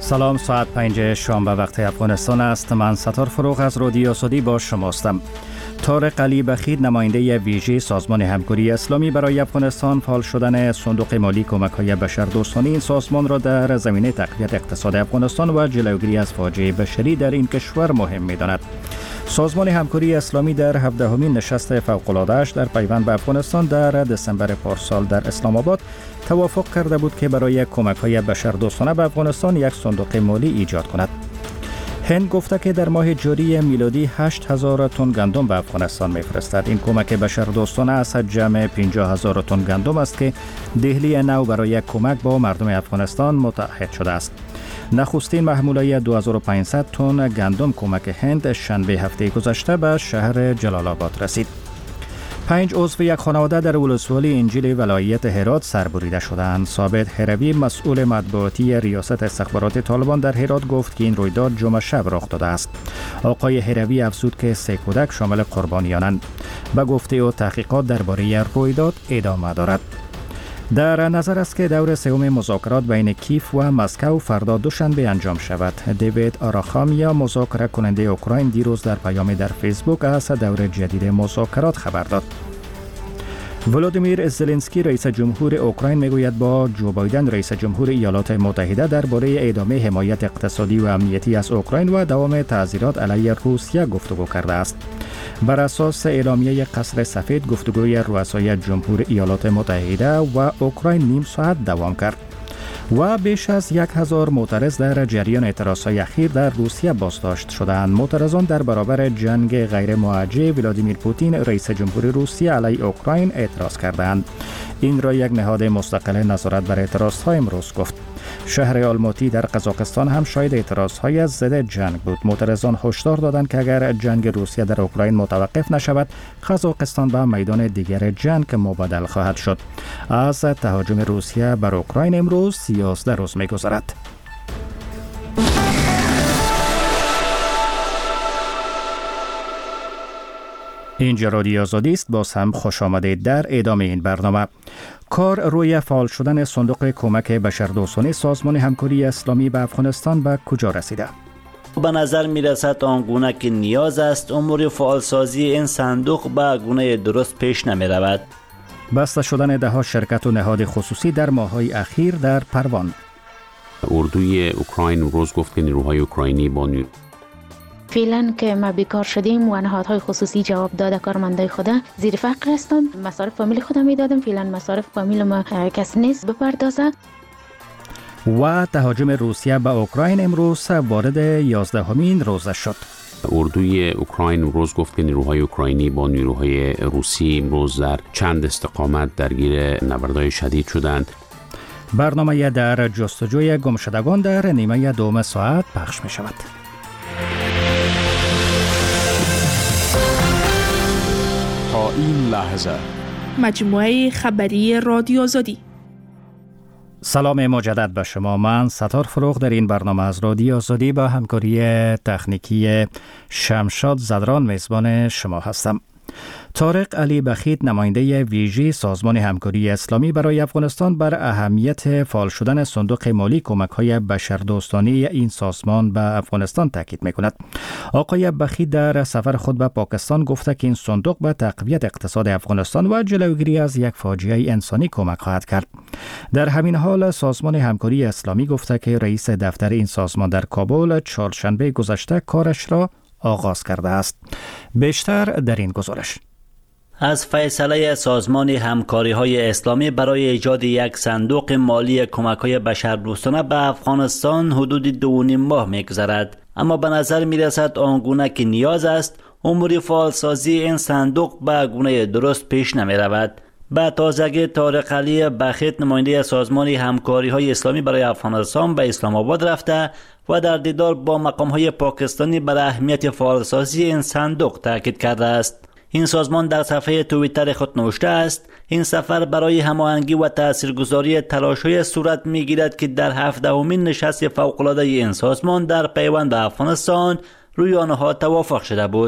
سلام، ساعت 5 شنبه وقت افغانستان است. من ستار فروغ از رادیو سودی با شماستم. طارق علی بخیت، نماینده ویژه سازمان همکاری اسلامی برای افغانستان، فعال شدن صندوق مالی کمک‌های بشردوستانه این سازمان را در زمینه تقویت اقتصاد افغانستان و جلوگیری از فاجعه بشری در این کشور مهم می‌داند. سازمان همکاری اسلامی در 17مین نشست فوق‌العاده‌اش در پیوند به افغانستان در دسامبر پارسال در اسلام آباد توافق کرده بود که برای کمک‌های بشردوستانه به افغانستان یک صندوق مالی ایجاد کند. هند گفته که در ماه جاری میلادی 8000 تن گندم به افغانستان میفرستد. این کمک بشردوستانه از جمع 50000 تن گندم است که دهلی نو برای کمک با مردم افغانستان متحد شده است. نخستین محموله 2500 تن گندم کمک هند شنبه هفته گذشته به شهر جلال آباد رسید. 5 عضو یک خانواده در ولسوالی انجیل ولایت هرات سربریده شدند. ثابت هروی، مسئول مطبوعاتی ریاست استخبارات طالبان در هرات، گفت که این رویداد جمعه شب رخ داده است. آقای هروی افزود که 3 کودک شامل قربانیانند. به گفته او تحقیقات درباره رویداد ادامه دارد. در نظر است که دور سوم مذاکرات بین کیف و مسکو فردا دوشنبه انجام شود. دیوید آراخامیا، مذاکره کننده اوکراین، دیروز در پیامی در فیسبوک از دور جدید مذاکرات خبر داد. ولودیمیر زلنسکی، رئیس جمهور اوکراین، میگوید با جو بایدن، رئیس جمهور ایالات متحده، درباره ادامه حمایت اقتصادی و امنیتی از اوکراین و دوام تعزیرات علیه روسیه گفتگو کرده است. بر اساس اعلامیه قصر سفید، گفتگوی رؤسای جمهور ایالات متحده و اوکراین نیم ساعت دوام کرد و بیش از 1000 معترض در جریان اعتراضهای اخیر در روسیه بازداشت شدند. معترضان در برابر جنگ غیر موجه ولادیمیر پوتین، رئیس جمهور روسیه، علیه اوکراین اعتراض کردند. این را یک نهاد مستقل نظارت بر اعتراضها امروز گفت. شهر آلماتی در قزاقستان هم شاهد اعتراضهای ضد جنگ بود. معترضان هشدار دادند که اگر جنگ روسیه در اوکراین متوقف نشود، قزاقستان به میدان دیگر جنگ مبادل خواهد شد. از تهاجم روسیه بر اوکراین امروز 13 روز می‌گذرد. اینجا رادیو آزادی است. باز هم خوش آمدید در ادامه این برنامه. کار روی فعال شدن صندوق کمک بشردوستانه سازمان همکاری اسلامی به افغانستان به کجا رسیده؟ به نظر می رسد آنگونه که نیاز است امور فعالسازی این صندوق به گونه درست پیش نمی رود. بسته شدن ده شرکت و نهاد خصوصی در ماه‌های اخیر در پروان. اردوی اوکراین روز گفت که نیروهای اوکراینی با فعلا که ما بیکار شدیم و نهادهای خصوصی جواب داده کارمندای خود زیر فقر هستم. مصارف فامیل خودم میدادم، فعلا مصارف فامیل ما کسی نیست بپردازه. و تهاجم روسیه به اوکراین امروز وارد 11مین روزه شد. اردوی اوکراین روز گفت که نیروهای اوکراینی با نیروهای روسی امروز در چند استقامت درگیر نبردهای شدید شدند. برنامه در جستجوی گمشدگان در نیمه دوم ساعت پخش می شود. تا این لحظه مجموعه خبری رادیو آزادی. سلام مجدد به شما. من ستار فروغ در این برنامه از رادیو آزادی با همکاری تکنیکی شمشاد زدران میزبان شما هستم. طارق علی بخیت، نماینده ویژه سازمان همکاری اسلامی برای افغانستان، بر اهمیت فعال شدن صندوق مالی کمک‌های بشردوستانه این سازمان به افغانستان تاکید می‌کند. آقای بخیت در سفر خود به پاکستان گفته که این صندوق به تقویت اقتصاد افغانستان و جلوگیری از یک فاجعه انسانی کمک خواهد کرد. در همین حال سازمان همکاری اسلامی گفته که رئیس دفتر این سازمان در کابل چهارشنبه گذشته کارش را آغاز کرده است. بیشتر در این گزارش. از فیصله سازمان همکاری‌های اسلامی برای ایجاد یک صندوق مالی کمک‌های بشردوستانه به افغانستان حدود 2.5 ماه می‌گذرد، اما به نظر می‌رسد آنگونه که نیاز است امور فعالسازی این صندوق به گونه درست پیش نمی‌رود. به تازگی طارق علی بخیت، نماینده سازمان همکاری‌های اسلامی برای افغانستان، به اسلام آباد رفته و در دیدار با مقام‌های پاکستانی بر اهمیت فعالسازی این صندوق تاکید کرده است. این سازمان در صفحه توییتر خود نوشته است: این سفر برای هماهنگی و تاثیرگذاری تلاش‌های صورت می‌گیرد که در 17مین نشست فوق‌العاده این سازمان در پیوند به افغانستان روی آنها توافق شده بود.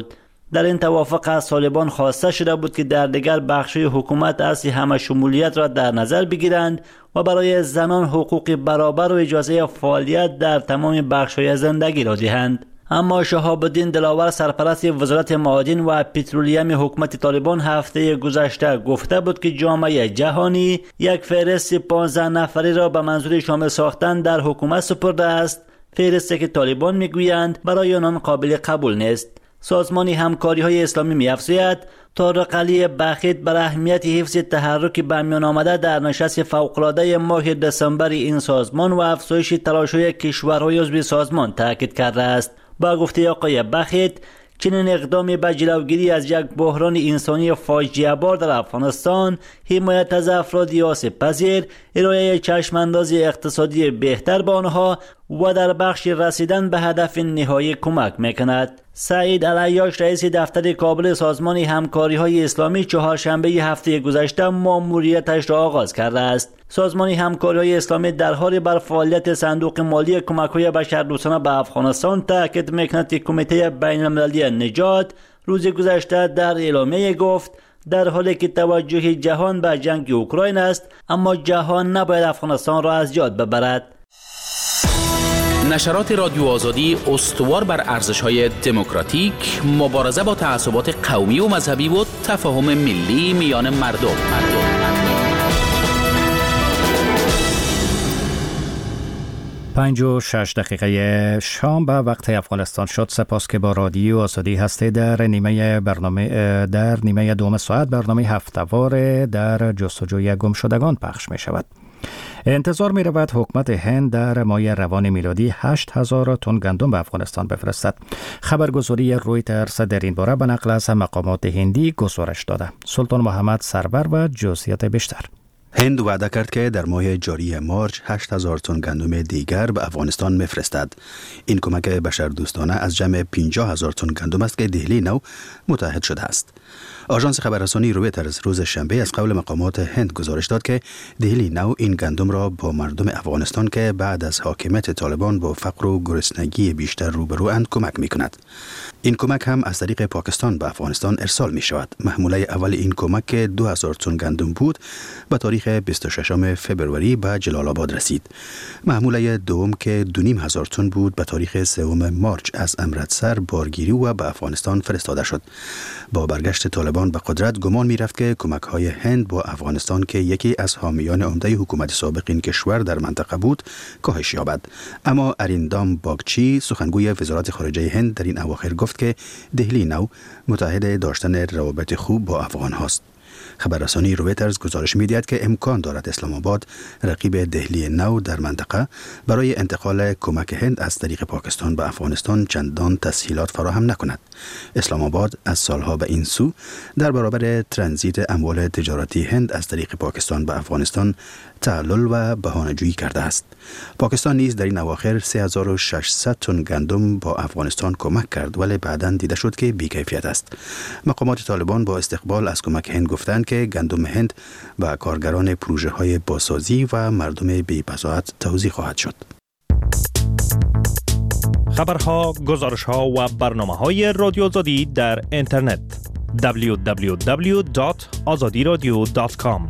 در این توافق از طالبان خواسته شده بود که در دیگر بخش‌های حکومت اصل همه شمولیت را در نظر بگیرند و برای زنان حقوق برابر و اجازه فعالیت در تمام بخش‌های زندگی را دهند. اما شهاب الدین دلاور سرپرست وزارت معادن و پترولیم حکومت طالبان هفته گذشته گفته بود که جامعه جهانی یک فهرست 15 نفری را به منظور شامل ساختن در حکومت سپرده است، فهرستی که طالبان میگویند برای آنان قابل قبول نیست. سازمان همکاری‌های اسلامی می‌افزاید طارق علی بخیت بر اهمیت حفظ تحرک به میان آمده در نشست فوق‌العاده ماه دسامبر این سازمان و افزایش تلاش‌های کشورهای عضو سازمان تاکید کرده است. با گفته آقای بخیت، چنین اقدامی به جلوگیری از یک بحران انسانی فاجعه بار در افغانستان، حمایت از افراد آسیب پذیر، ارائه چشمانداز اقتصادی بهتر به آنها و در بخش رسیدن به هدف نهایی کمک میکند. سعید علیاش رئیس دفتر کابل سازمان همکاری‌های اسلامی چهارشنبه هفته گذشته ماموریتش را آغاز کرده است. سازمان همکاری‌های اسلامی در حال بر فعالیت صندوق مالی کمک‌های بشردوستانه به افغانستان تاکید می‌کند که کمیته بین‌المللی نجات روز گذشته در اعلامیه گفت در حالی که توجه جهان به جنگ اوکراین است، اما جهان نباید افغانستان را از یاد ببرد. نشرات رادیو آزادی استوار بر ارزش‌های دموکراتیک، مبارزه با تعصبات قومی و مذهبی و تفاهم ملی میان مردم. 5:06 شام به وقت افغانستان شد. سپاس که با رادیو آزادی هستید. در نیمه دوم ساعت برنامه هفته‌وار در جستجوی گمشدگان پخش می شود. انتظار می رود حکومت هند در ماه روان میلادی 8,000 تن گندم به افغانستان بفرستد. خبرگزاری رویترز در این باره به نقل از مقامات هندی گزارش داده. سلطان محمد سرور و جزئیات بیشتر. هند وعده کرد که در ماه جاری مارچ 8,000 تن گندم دیگر به افغانستان میفرستد. این کمک بشردوستانه از جمع 50,000 تن گندم است که دهلی نو متحد شده است. آژانس خبررسانی رویترز روز شنبه از قول مقامات هند گزارش داد که دهلی نو این گندم را با مردم افغانستان که بعد از حاکمیت طالبان با فقر و گرسنگی بیشتر روبروند کمک می کند. این کمک هم از طریق پاکستان به افغانستان ارسال می شود. محموله اول این کمک که 2,000 تن گندم بود به تاریخ 26 فبروری به جلال آباد رسید. محموله دوم که 2,500 تن بود به تاریخ 3 مارچ از امرتسر بارگیری و به افغانستان فرستاده شد. با برگشت طالبان به قدرت گمان می رفت که کمک های هند با افغانستان که یکی از حامیان عمده حکومت سابق این کشور در منطقه بود کاهش یابد. اما اریندام باگچی سخنگوی وزارت خارجه هند در این اواخر گفت که دهلی نو متعهد داشتن روابط خوب با افغان هاست. خبررسانی رویترز گزارش می‌دهد که امکان دارد اسلام آباد رقیب دهلی نو در منطقه برای انتقال کمک هند از طریق پاکستان به افغانستان چندان تسهیلات فراهم نکند. اسلام آباد از سالها به این سو در برابر ترانزیت اموال تجارتی هند از طریق پاکستان به افغانستان تعلل و بهانه‌جویی کرده است. پاکستان نیز در این اواخر 3600 تن گندم با افغانستان کمک کرد، ولی بعداً دیده شد که بی‌کیفیت است. مقامات طالبان با استقبال از کمک هند گفتند که گندم هند به کارگران پروژه‌های بازسازی و مردم بی‌بضاعت توزیع خواهد شد. خبرها، گزارش‌ها و برنامه‌های رادیو آزادی در اینترنت www.azadiradio.com.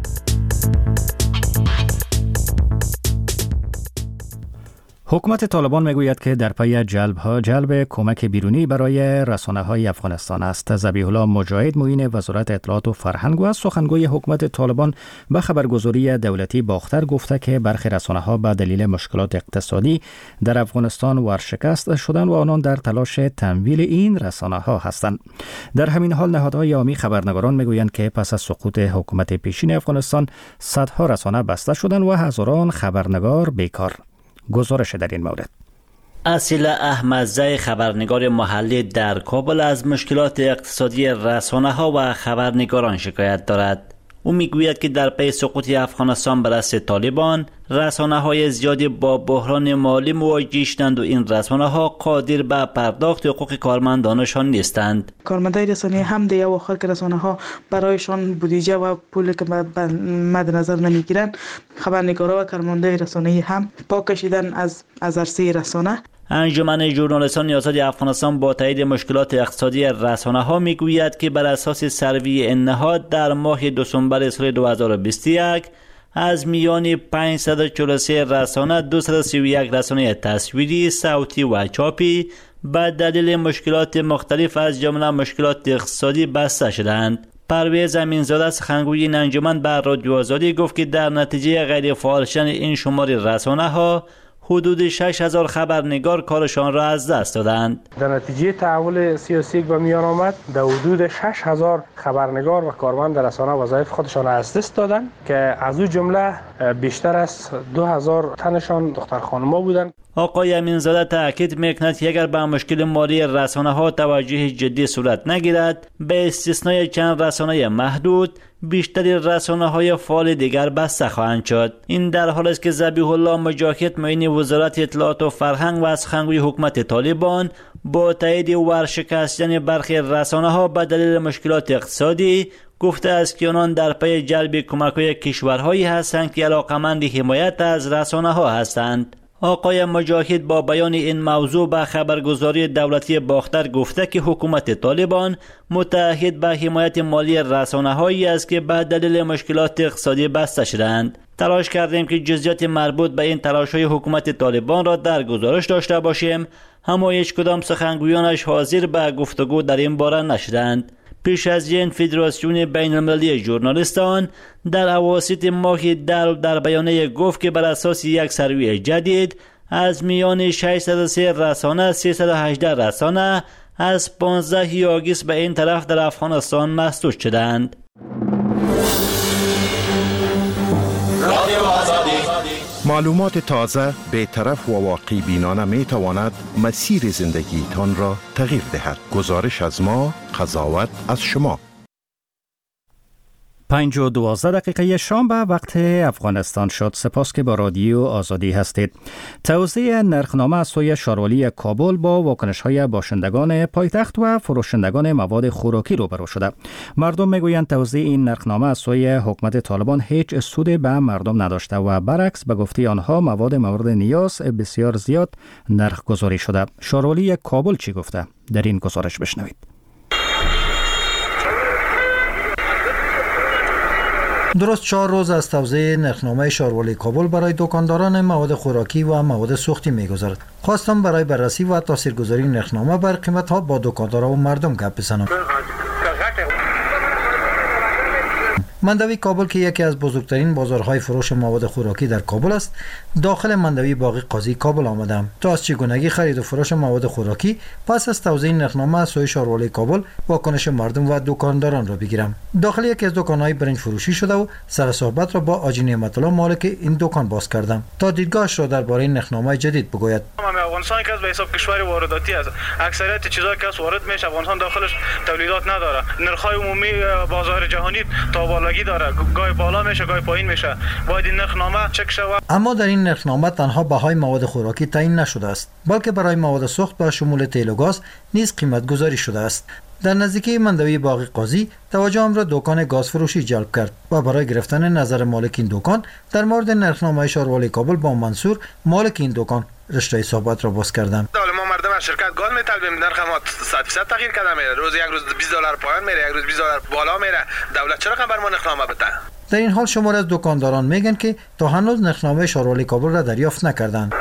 حکومت طالبان میگوید که در پی جلب کمک بیرونی برای رسانه‌های افغانستان است. ذبیح الله مجاهد معین وزارت اطلاعات و فرهنگ و سخنگوی حکومت طالبان به خبرگزاری دولتی باختر گفته که برخی رسانه‌ها به دلیل مشکلات اقتصادی در افغانستان ورشکست شدند و آنان در تلاش تمویل این رسانه‌ها هستند. در همین حال نهادهای عامی خبرنگاران میگویند که پس از سقوط حکومت پیشین افغانستان صدها رسانه بسته شدند و هزاران خبرنگار بیکار. گزارش در این مورد. اصیل احمدزی خبرنگار محلی در کابل از مشکلات اقتصادی رسانه‌ها و خبرنگاران شکایت دارد. او میگوید که در پی سقوط افغانستان به دست طالبان رسانه‌های زیادی با بحران مالی مواجه شدند و این رسانه‌ها قادر به پرداخت حقوق کارمندانشان نیستند. کارمندان رسانه هم در اواخر که رسانه‌ها برایشان بودجه و پولی که مد نظر نمیگیرند، خبرنگارا و کارمندان رسانه هم پا کشیدن از عرصه رسانه. انجمن ژورنالیستان آزاد افغانستان با تایید مشکلات اقتصادی رسانه‌ها میگوید که بر اساس سروی این نهاد در ماه دسامبر سال 2021 از میان 543 رسانه 231 رسانه تصویری، صوتی و چاپی به دلیل مشکلات مختلف از جمله مشکلات اقتصادی بسته شدند. پرویز امینزاده سخنگوی این انجمن بر رادیو آزادی گفت که در نتیجه غیر فعال شدن این شمار رسانه‌ها حدود 6000 خبرنگار کارشان را از دست دادند. در نتیجه تحول سیاسی که به میان آمد در حدود 6000 خبرنگار و کارمند رسانه وظایف خودشان را از دست دادند که از او جمله بیشتر از 2000 تنشان دختر خانم‌ها بودند. آقای امینزاده تاکید میکند که اگر به مشکل مالی رسانه‌ها توجه جدی صورت نگیرد، به استثنای چند رسانه محدود، بیشتری رسانه‌های فعال دیگر بسته خواهند شد. این در حالی است که ذبیح الله مجاهد معین وزارت اطلاعات و فرهنگ و سخنگوی حکومت طالبان با تایید ورشکستن برخی رسانه‌ها به دلیل مشکلات اقتصادی گفته است که آنان در پی جلب کمک‌های کشورهایی هستند که علاقه‌مند حمایت از رسانه‌ها هستند. آقای مجاهد با بیان این موضوع به خبرگزاری دولتی باختر گفته که حکومت طالبان متعهد به حمایت مالی رسانه‌هایی است که به دلیل مشکلات اقتصادی بسته شدند. تلاش کردیم که جزئیات مربوط به این تلاش‌های حکومت طالبان را در گزارش داشته باشیم، اما هیچ کدام سخنگویانش حاضر به گفتگو در این باره نشدند. پیش از این فدراسیون بین المللی ژورنالیستان در اواسط ماه در بیانیه گفت که بر اساس یک سروی جدید از میان 603 رسانه 318 رسانه از 15 آگوست به این طرف در افغانستان مسدود شدند. معلومات تازه، بی‌طرف و واقعی بینانه می تواند مسیر زندگی تان را تغییر دهد. گزارش از ما، قضاوت از شما. 5:12 شام به وقت افغانستان شد. سپاس که با رادیو آزادی هستید. توزیع نرخنامه از سوی شاروالی کابل با واکنش‌های باشندگان پایتخت و فروشندگان مواد خوراکی روبرو شده. مردم میگویند توزیع این نرخنامه از سوی حکومت طالبان هیچ سودی به مردم نداشته و برعکس به گفته آنها مواد مورد نیاز بسیار زیاد نرخ گذاری شده. شاروالی کابل چی گفته؟ در این گزارش بشنوید. درست 4 روز از توزیع نرخنامه شاروالی کابل برای دکانداران مواد خوراکی و مواد سوختی می‌گذرد. خواستم برای بررسی و تاثیرگذاری نرخنامه بر قیمت‌ها با دکانداران و مردم گپ بزنم. مندوی کابل که یکی از بزرگترین بازارهای فروش مواد خوراکی در کابل است، داخل مندوی باغی قاضی کابل آمدم تا از چگونگی خرید و فروش مواد خوراکی پس از توزیع نرخنامه از سوی شاروالی کابل واکنش مردم و دکانداران را بگیرم. داخل یکی از دکان‌های برنج فروشی شده و سر صحبت را با آجی نعمت الله مالک این دکان باز کردم تا دیدگاهش را درباره نرخنامه جدید بگوید. افغانستان که به حساب کشور وارداتی است، اکثریت چیزایی که وارد میشه افغانستان داخلش تولیدات نداره. نرخ‌های عمومی بازار جهانی تا بالایی داره، گاهی بالا میشه گاهی پایین میشه. باید این نرخنامه چک شود. اما در این نرخنامه تنها بهای مواد خوراکی تعیین نشده است، بلکه برای مواد سوخت با شمول تیل و گاز نیز قیمت گذاری شده است. در نزدیکی مندوی باغی قاضی توجهم را دکان گاز فروشی جلب کرد و برای گرفتن نظر مالک این دکان در مورد نرخنامه شاروالی کابل با منصور مالک این دکان رشته صحبت را باز کردم. ما مردم از شرکت گاز میطلبیم، نرخ ما 100% تغییر کرده میره. روز یک روز $20 پایین میره، یک روز $20 بالا میره. دولت چرا بر ما نرخنامه بده؟ در این حال شمار از دکانداران میگن که تا هنوز نرخنامه شاروالی کابل را دریافت نکردند.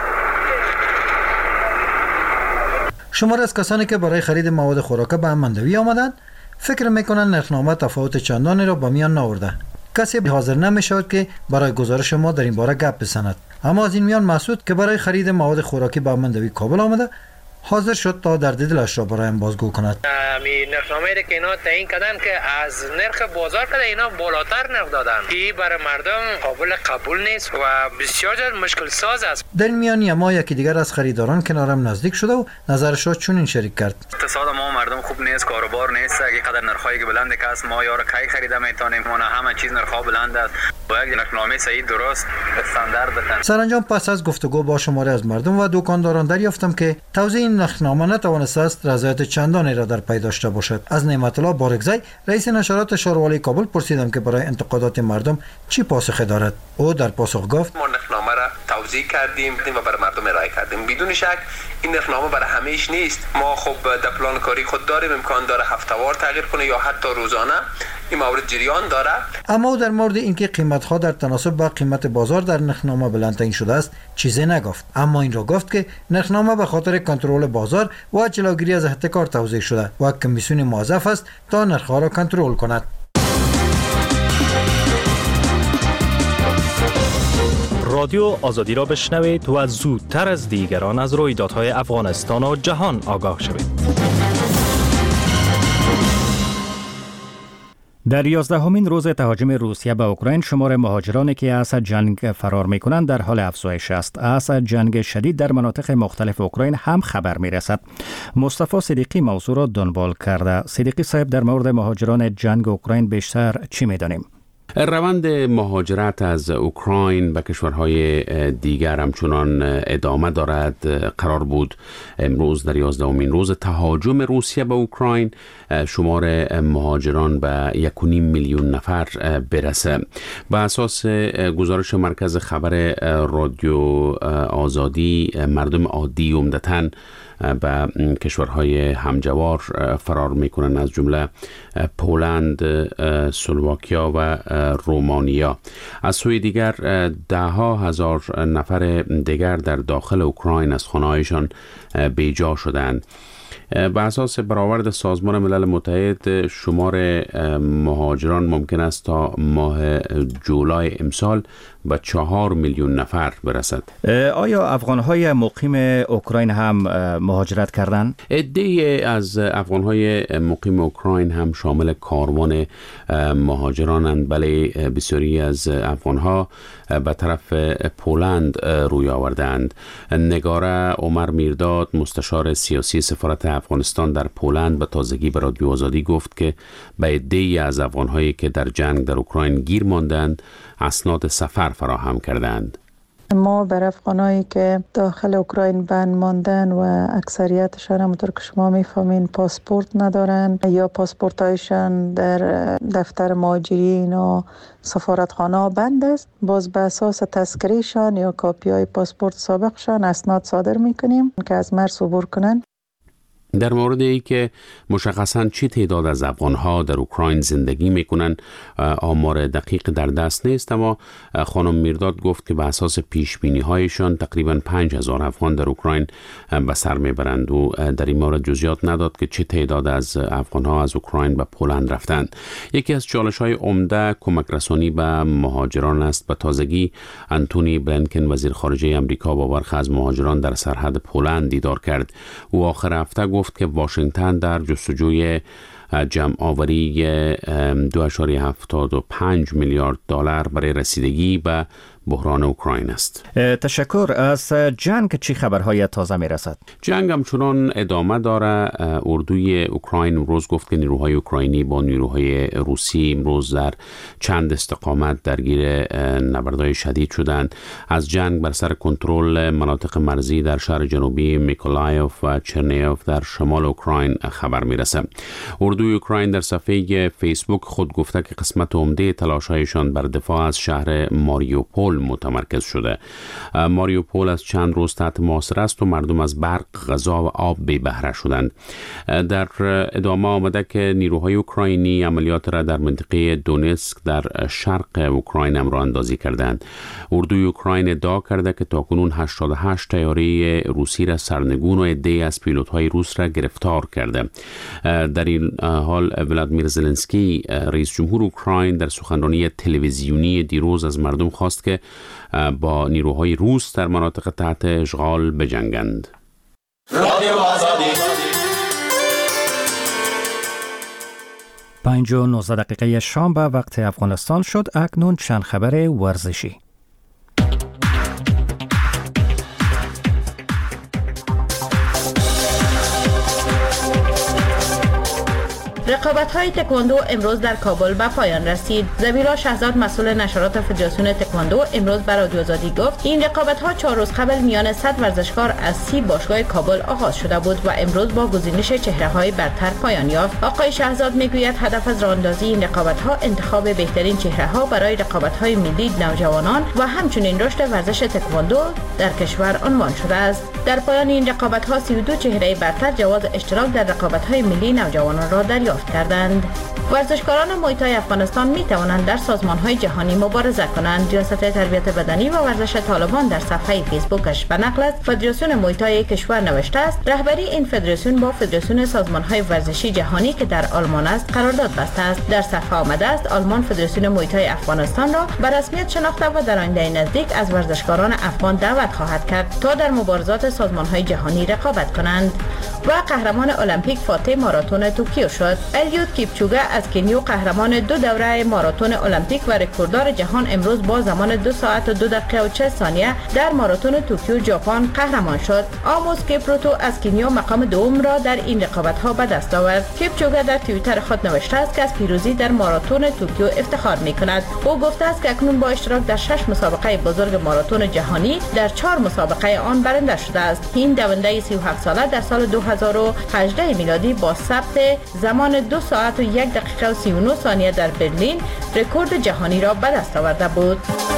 شمار از کسانی که برای خرید مواد خوراکی به مندوی آمدند فکر میکنند نرخنامه تفاوت چندانی را به میان نآورده. کسی حاضر نمیشود که برای گزارش ما در این باره گپ بزند. اما از این میان مسعود که برای خرید مواد خوراکی به مندوی کابل آمده حاضر شد تا درد دلش را برایم بازگو کند. می نرخنامه‌ای که اینا تعیین کردن که از نرخ بازار که اینا بالاتر نرخ دادن، این برای مردم قابل قبول نیست و بسیار مشکل ساز است. در میان ما یکی دیگر از خریداران کنارم نزدیک شده و نظرش را چنین شریک کرد. اقتصاد ما مردم خوب نیست، کاروبار نیست، اگه قدر نرخایی که بلند است ما یارو کی خریده میتونیم، ما همه چیز نرخ بلند است. باید نرخنامه صحیح درست استاندارد بدن. سرانجام پس از گفتگو با شماری از مردم و دکانداران دریافتم که توزیع این نرخنامه نتوانسته است رضایت چندانی را در پی داشته باشد. از نعمت الله بارگزی رئیس نشرات شاروالی کابل پرسیدم که برای انتقادات مردم چی پاسخی دارد. او در پاسخ گفت ما نرخنامه را توضیح کردیم و برای مردم ارائه کردیم. بدون شک این نرخنامه برای همهش نیست. ما خب در پلان کاری خود داریم، امکان داره هفته‌وار تغییر کنه یا حتی روزانه. این مورد جریان داره. اما در مورد اینکه قیمت‌ها در تناسب با قیمت بازار در نرخنامه بلندترین شده است چیزی نگفت، اما این را گفت که نرخنامه به خاطر کنترل بازار و جلوگیری از احتکار توزیع شده و کمیسیون موظف است تا نرخ‌ها را کنترل کند. رادیو آزادی را بشنوید و زودتر از دیگران از رویدادهای افغانستان و جهان آگاه شوید. در 11مین روز تهاجم روسیه به اوکراین شمار مهاجرانی که از جنگ فرار می‌کنند در حال افزایش است. از جنگ شدید در مناطق مختلف اوکراین هم خبر می‌رسد. مصطفی صدیقی موضوع را دنبال کرده. صدیقی صاحب، در مورد مهاجران جنگ اوکراین بیشتر چی می‌دانیم؟ روند مهاجرت از اوکراین به کشورهای دیگر همچنان ادامه دارد. قرار بود امروز در 11مین روز تهاجم روسیه به اوکراین شمار مهاجران به 1.5 میلیون نفر برسه. به اساس گزارش مرکز خبر رادیو آزادی، مردم عادی عمدتاً به کشورهای همجوار فرار میکنن، از جمله پولند، اسلواکیا و رومانیا. از سوی دیگر 10,000 نفر دیگر در داخل اوکراین از خانه‌هایشان بیجا شدند. به اساس برآورد سازمان ملل متحد شمار مهاجران ممکن است تا ماه جولای امسال به 4 میلیون نفر برسد. آیا افغان‌های مقیم اوکراین هم مهاجرت کردند؟ عده‌ای از افغان‌های مقیم اوکراین هم شامل کاروان مهاجرانند. بله، بسیاری از افغان‌ها به طرف پولند روی آوردند. نگاره عمر میرداد، مستشار سیاسی سفارت افغانستان در پولند، به تازگی به رادیو آزادی گفت که به عده‌ای از افغان‌هایی که در جنگ در اوکراین گیر ماندند اسناد سفر فراهم کردند. ما بر افغانایی که داخل اوکراین بند ماندن و اکثریتشان همونطور که شما میفهمین پاسپورت ندارن یا پاسپورتایشان در دفتر مهاجرین و سفارتخانه بند است، باز به اساس تذکرهشان یا کاپی های پاسپورت سابقشان اسناد صادر میکنیم که از مرز عبور کنن. در مورد ای که مشخصاً چی تعداد از افغانها در اوکراین زندگی میکنن آمار دقیق در دست نیست، اما خانم میرداد گفت که به اساس پیش بینی هایشان تقریباً 5,000 افغان در اوکراین به سر میبرند و در این مورد جزئیات نداد که چه تعداد از افغانها از اوکراین به پولند رفتند. یکی از چالش های عمده کمک رسانی به مهاجران است. به تازگی انتونی بلینکن وزیر خارجه امریکا با برخی از مهاجران در سرحد پولند دیدار کرد. او آخر هفته گفت که واشنگتن در جستجوی جمع آوری 2.75 میلیارد دلار برای رسیدگی به بحران اوکراین است. تشکر. از جنگ چی خبرهای تازه می رسد؟ جنگ همچنان ادامه داره. اردوی اوکراین امروز گفت که نیروهای اوکراینی با نیروهای روسی امروز در چند استقامت درگیر نبردهای شدید شدند. از جنگ بر سر کنترل مناطق مرزی در شهر جنوبی میکولایف و چرنیوف در شمال اوکراین خبر می رسد. اردوی اوکراین در صفحه فیسبوک خود گفته که قسمت عمده تلاش‌هایشان بر دفاع از شهر ماریوپول متمرکز شده. ماریوپول از چند روز تحت محاصره است و مردم از برق، غذا و آب بی بهره شدند. در ادامه آمده که نیروهای اوکراینی عملیات را در منطقه دونتسک در شرق اوکراین راه اندازی کردند. اردوی اوکراین ادعا کرده که تاکنون 88 طیاره روسی را سرنگون و عده‌ای از پیلوت‌های روس را گرفتار کرده. در این حال ولادیمیر زلنسکی رئیس جمهور اوکراین در سخنرانی تلویزیونی دیروز از مردم خواست که با نیروهای روس در مناطق تحت اشغال بجنگند. رادیو آزادی 5:19 شام به وقت افغانستان شد. اکنون چند خبر ورزشی. رقابت‌های تکواندو امروز در کابل به پایان رسید. زبیرا شهزاد مسئول نشرات فدراسیون تکواندو امروز به رادیو آزادی گفت این رقابت‌ها 4 روز قبل میان 100 ورزشکار از 30 باشگاه کابل آغاز شده بود و امروز با گزینش چهره‌های برتر پایان یافت. آقای شهزاد میگوید هدف از راهاندازی این رقابت‌ها انتخاب بهترین چهره‌ها برای رقابت‌های ملی نوجوانان و همچنین رشد ورزش تکواندو در کشور عنوان شده است. در پایان این رقابت‌ها 32 چهره برتر جواز اشتراک در رقابت‌های ملی نوجوانان را دریافت کردند. ورزشکاران مویتای افغانستان می توانند در سازمان‌های جهانی مبارزه کنند. ریاست تربیت بدنی و ورزش طالبان در صفحه فیسبوکش به نقل از فدراسیون مویتای کشور نوشته است رهبری این فدراسیون با فدراسیون سازمان‌های ورزشی جهانی که در آلمان است قرارداد بسته است. در صفحه آمده است آلمان فدراسیون مویتای افغانستان را به رسمیت شناخته و در آینده نزدیک از ورزشکاران افغان دعوت خواهد کرد تا در مبارزات سازمان‌های جهانی رقابت کنند. و قهرمان المپیک فاتح ماراتون توکیو شد. الیود کیپچوگه از کنیو قهرمان 2 دوره ماراتون المپیک و رکورددار جهان امروز با زمان 2 ساعت و 2 دقیقه و 40 ثانیه در ماراتون توکیو ژاپن قهرمان شد. آموس کیپروتو از کنیو مقام دوم را در این رقابت‌ها به دست آورد. کیپچوگه در توییتر خود نوشته است که از پیروزی در ماراتون توکیو افتخار می‌کند. او گفته است که اکنون با اشتراک در 6 مسابقه بزرگ ماراتون جهانی در 4 مسابقه آن برنده شده است. این دونده 37 ساله در سال 2018 میلادی با ثبت زمان 2 ساعت و 1 دقیقه و 39 ثانیه در برلین رکورد جهانی را به دست آورده بود.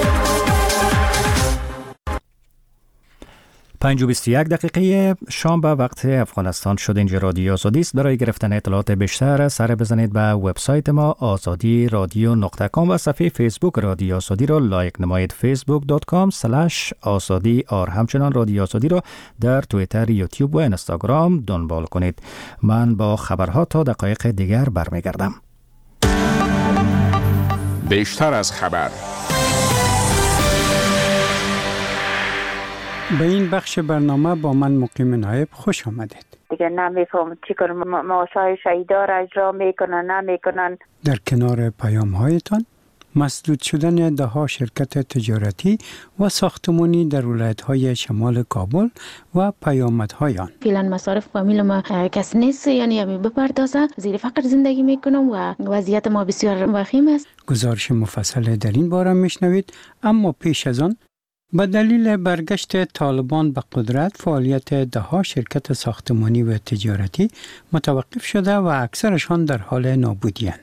5:21 شام به وقت افغانستان شد. اینجا رادیو آزادی است. برای گرفتن اطلاعات بیشتر سر بزنید به وبسایت ما azadi.radio.com و صفحه فیسبوک رادیو آزادی را لایک نمایید. facebook.com/azadi همچنان رادیو آزادی را در توییتر، یوتیوب و اینستاگرام دنبال کنید. من با خبرها تا دقایق دیگر برمیگردم. بیشتر از خبر. به این بخش برنامه با من مقیم نایب خوش آمدید. دیگه نمیفهم چی کنم، معاشای شهیدا را اجرا میکنن نمیکنن. در کنار پیام هایتان مسدود شدن دهها شرکت تجارتی و ساختمانی در ولایت‌های شمال کابل و پیامدهای آن. فعلا مصارف فامیل ما کس نیست، یعنی همی بپردازه، زیر فقر زندگی میکنم و وضعیت ما بسیار وخیم است. گزارش مفصل در این باره میشنوید، اما پیش از آن به دلیل برگشت طالبان به قدرت فعالیت دهها شرکت ساختمانی و تجارتی متوقف شده و اکثرشان در حال نابودی‌اند.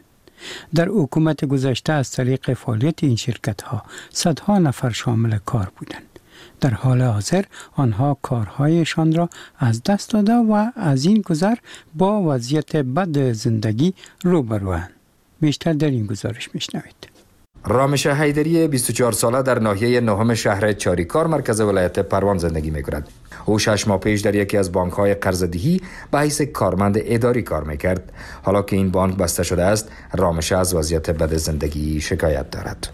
در حکومت گذشته از طریق فعالیت این شرکت‌ها صدها نفر شامل کار بودند. در حال حاضر آنها کارهایشان را از دست داده و از این گذر با وضعیت بد زندگی روبروند. بیشتر در این گزارش میشنوید. رامش حیدری 24 ساله در ناحیه نهم شهر چاریکار مرکز ولایت پروان زندگی می‌کند. او 6 ماه پیش در یکی از بانک‌های قرضه‌دهی به حیث کارمند اداری کار می‌کرد. حالا که این بانک بسته شده است، رامش از وضعیت بد زندگی شکایت دارد.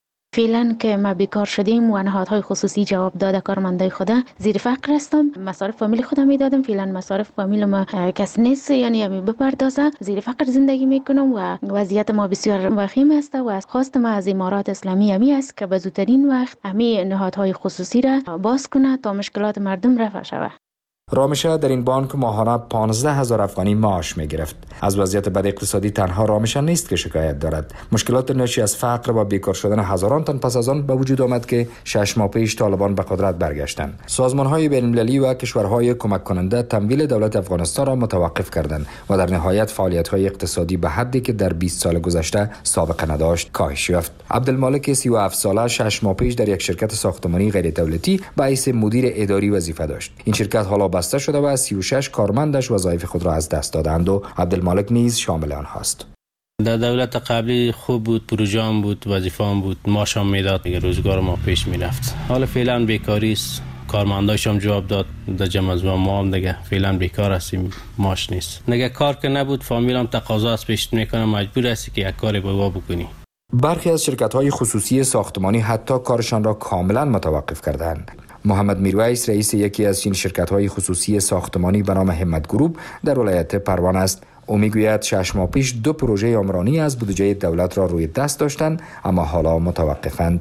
فعلا که ما بیکار شدیم و نهادهای خصوصی جواب داده کارمندای خدا زیر فقر هستم. مصارف فامیل خودم میدادم، فعلا مصارف فامیل ما کس نیست، یعنی همی بپردازه، زیر فقر زندگی میکنم و وضعیت ما بسیار وخیم است و از خواست ما از امارات اسلامی همی است که به زودترین وقت همی نهادهای خصوصی را باز کنه تا مشکلات مردم رفع شود. رامشه در این بانک ماهانه 15,000 افغانی معاش می گرفت. از وضعیت بد اقتصادی تنها رامشه نیست که شکایت دارد. مشکلات ناشی از فقر و بیکار شدن هزاران تن پس از آن به وجود آمد که 6 ماه پیش طالبان به قدرت برگشتند. سازمان‌های بین‌المللی و کشورهای کمک کننده تمویل دولت افغانستان را متوقف کردند و در نهایت فعالیت‌های اقتصادی به حدی که در 20 سال گذشته سابقه نداشت کاهش یافت. عبدالمالک 37 ساله 6 ماه پیش در یک شرکت ساختمانی غیر دولتی به حیث مدیر اداری وظیفه داشت. این شرکت حالا بسته شده و 36 کارمندش وظایف خود را از دست دادند و عبدالمالک نیز شامل آنهاست. در دولت قبلی خوب بود، پروژه‌ام بود، وظیفه‌ام بود، معاشم میداد، روزگار ما پیش میرفت. حالا فعلا بیکاری است، کارمنداشم جواب داد در جمع از ما هم دیگه فعلا بیکار هستیم، معاش نیست. دیگه کار که نبود فامیلم تقاضا از پیش میکنه، مجبور هستی که یک کاری با بکنی. برخی از شرکت‌های خصوصی ساختمانی حتی کارشان را کاملا متوقف کردند. محمد میرویس رئیس یکی از این شرکت‌های خصوصی ساختمانی به نام همت گروپ در ولایت پروان است. او میگوید 6 ماه پیش 2 پروژه عمرانی از بودجه دولت را روی دست داشتند اما حالا متوقفند.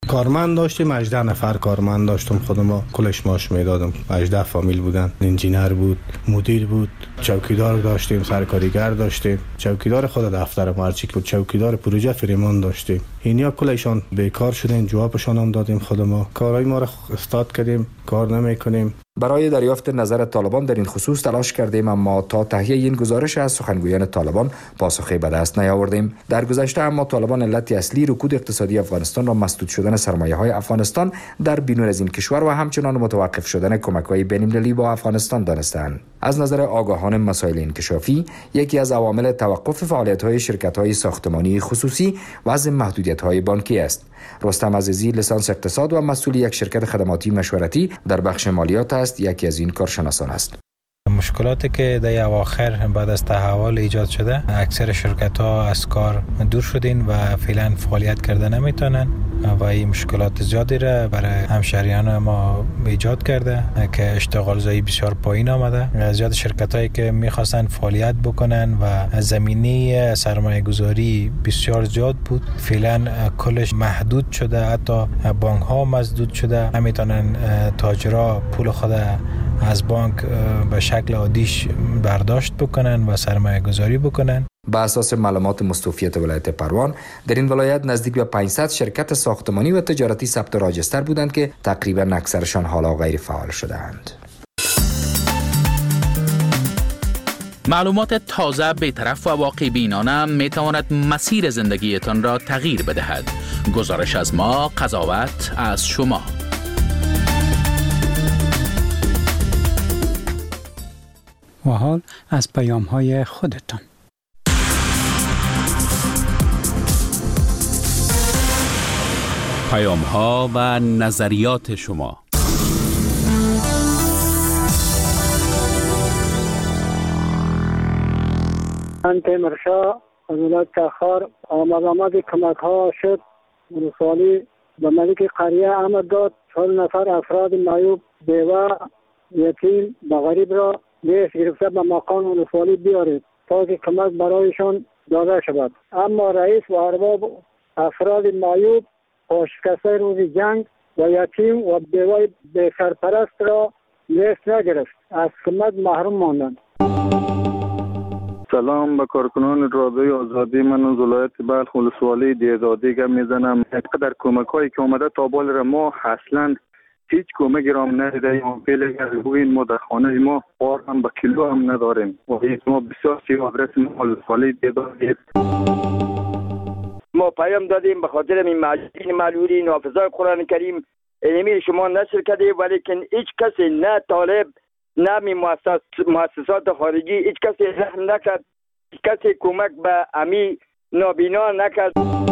کارمند داشتیم، 18 نفر کارمند داشتم، خودم کلش معاش میدادم. 18 فامیل بودن، انجینر بود، مدیر بود، چوکیدار داشتیم، سرکاریگر داشتیم، چوکیدار خود دفتر مرچیک بود، چوکیدار پروژه فریمان داشتیم. اینیا کلشان بیکار شدن، جوابشان هم دادیم. خودم کارهای ما را استاد کردیم، کار نمیکنیم. برای دریافت نظر طالبان در این خصوص تلاش کردیم، اما تا تهیه این گزارش از سخنگویان طالبان پاسخی به دست نیاوردیم. در گذشته اما طالبان علت اصلی رکود اقتصادی افغانستان را مسدود شدن سرمایه‌های افغانستان در بیرون از این کشور و همچنان متوقف شدن کمک‌های بین‌المللی با افغانستان دانستند. از نظر آگاهان مسائل انکشافی، یکی از عوامل توقف فعالیت‌های شرکت‌های ساختمانی خصوصی وضع محدودیت‌های بانکی است. رستم عزیزی، لیسانس اقتصاد و مسئول یک شرکت خدماتی مشورتی در بخش مالیات است، یکی از این کارشناسان است. مشکلاتی که در اواخر بعد از تحول ایجاد شده، اکثر شرکت‌ها از کار دور شدین و فعلا فعالیت کرده نمیتونن و این مشکلات زیادی را برای همشهریان ما ایجاد کرده که اشتغال زایی بسیار پایین آمده. زیاد شرکت‌هایی که می‌خواستن فعالیت بکنن و زمینه سرمایه گذاری بسیار زیاد بود، فعلا کلش محدود شده، حتی بانک‌ها مسدود شده، نمیتونن تاجرها پول خود از بانک به شکل عادیش برداشت بکنن و سرمایه گذاری بکنن. با اساس معلومات مستوفیت ولایت پروان، در این ولایت نزدیک به 500 شرکت ساختمانی و تجارتی ثبت و راجستر بودند که تقریبا اکثرشان حالا غیر فعال شدند. معلومات تازه، بی‌طرف و واقع بینانه می تواند مسیر زندگیتان را تغییر بدهد. گزارش از ما، قضاوت از شما. و حال از پیام‌های خودتان. پیام‌ها و نظریات شما. من تیمورشاه از ولایت تخار آمد کمک ها شد. ولسوالی به ملک قریه آمد داد. 4 نفر افراد معیوب، بیوه، یتیم و غریب را لیست گرفته به مقام ولسوالی بیارید تا که کمک برایشان داده شود. اما رئیس و ارباب افراد معیوب و شکسته روز جنگ و یتیم و بیوه بی سرپرست را لیست نگرفت، از کمک محروم ماندند. سلام به کارکنان رادیوی آزادی. من از ولایت بلخ ولسوالی دیزادی گپ میزنم. در کمک هایی که آمده تا بال را ما اصلا هیچ کمکی را هم ندیدیم. فعلا این ما در خانه ما بار هم به کیلو هم نداریم و ما بسیار سیاه برسیم ولسوالی دیزادی. ما پیام دادیم به خاطر این معجزین معلولی نافذای قرآن کریم اینمی شما نشر کرده، ولیکن هیچ کسی نه طالب نه مؤسسات خارجی هیچ کسی رحم نکرد، هیچ کسی کمک به امی نابینا نکرد.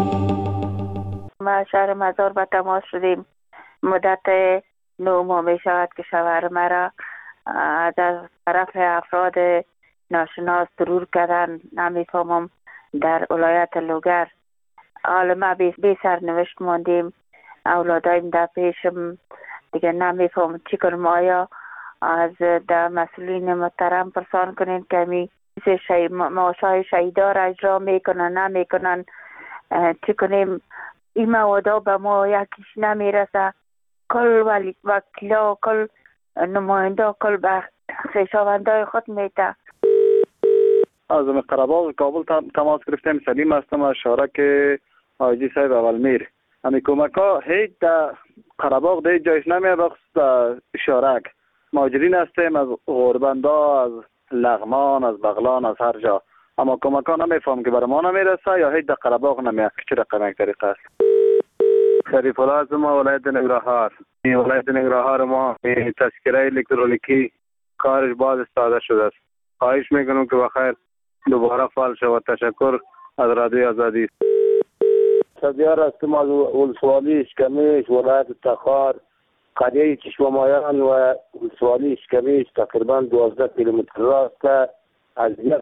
ما شهر مزار به تماس شدیم. مدت 9 ماه می شود که شوهر مرا از طرف افراد ناشناس ضرور کردن. نمیفهمم در ولایت لوگر. حالا ما بی سرنوشت ماندیم. اولادایم در پیشم دیگه نمیفهم چی کنم. آیا از در مسئولین محترم پرسان کنین که می معاشای شهیدا را اجرا میکنن نمیکنن، چی کنیم؟ این موادا به ما یکیش نمیرسه. کل وکیلا، کل نماینده، کل به خویشاوندای خود میده. از قره‌باغ کابل تماس گرفتیم. سلیم هستم از شارک حاجی صاحب اولمیر. امی کمک ها هیچ در قره‌باغ در جایش نمیه، بخصوص شارک مهاجرین هستیم از غربندا، از لغمان، از بغلان، از هر جا. اما کمک ها نمیفهم که برای ما نمیرسه یا هیچ در قره‌باغ نمیه. چه رقم یک طریقه است؟ شریف الله از ما ولایت ننگرهار. این ولایت ننگرهار ما تذکره الکترونیکی کارش باز استفاده شده است. خواهش میکنم که بخیر دوباره فعال شود. تشکر از رادیوی آزادی. سبیار هستم از ولسوالی اشکمیش ولایت تخار. قریه چشمامایان و ولسوالی اشکمیش تقریبا 12 کیلومتر راست. از یک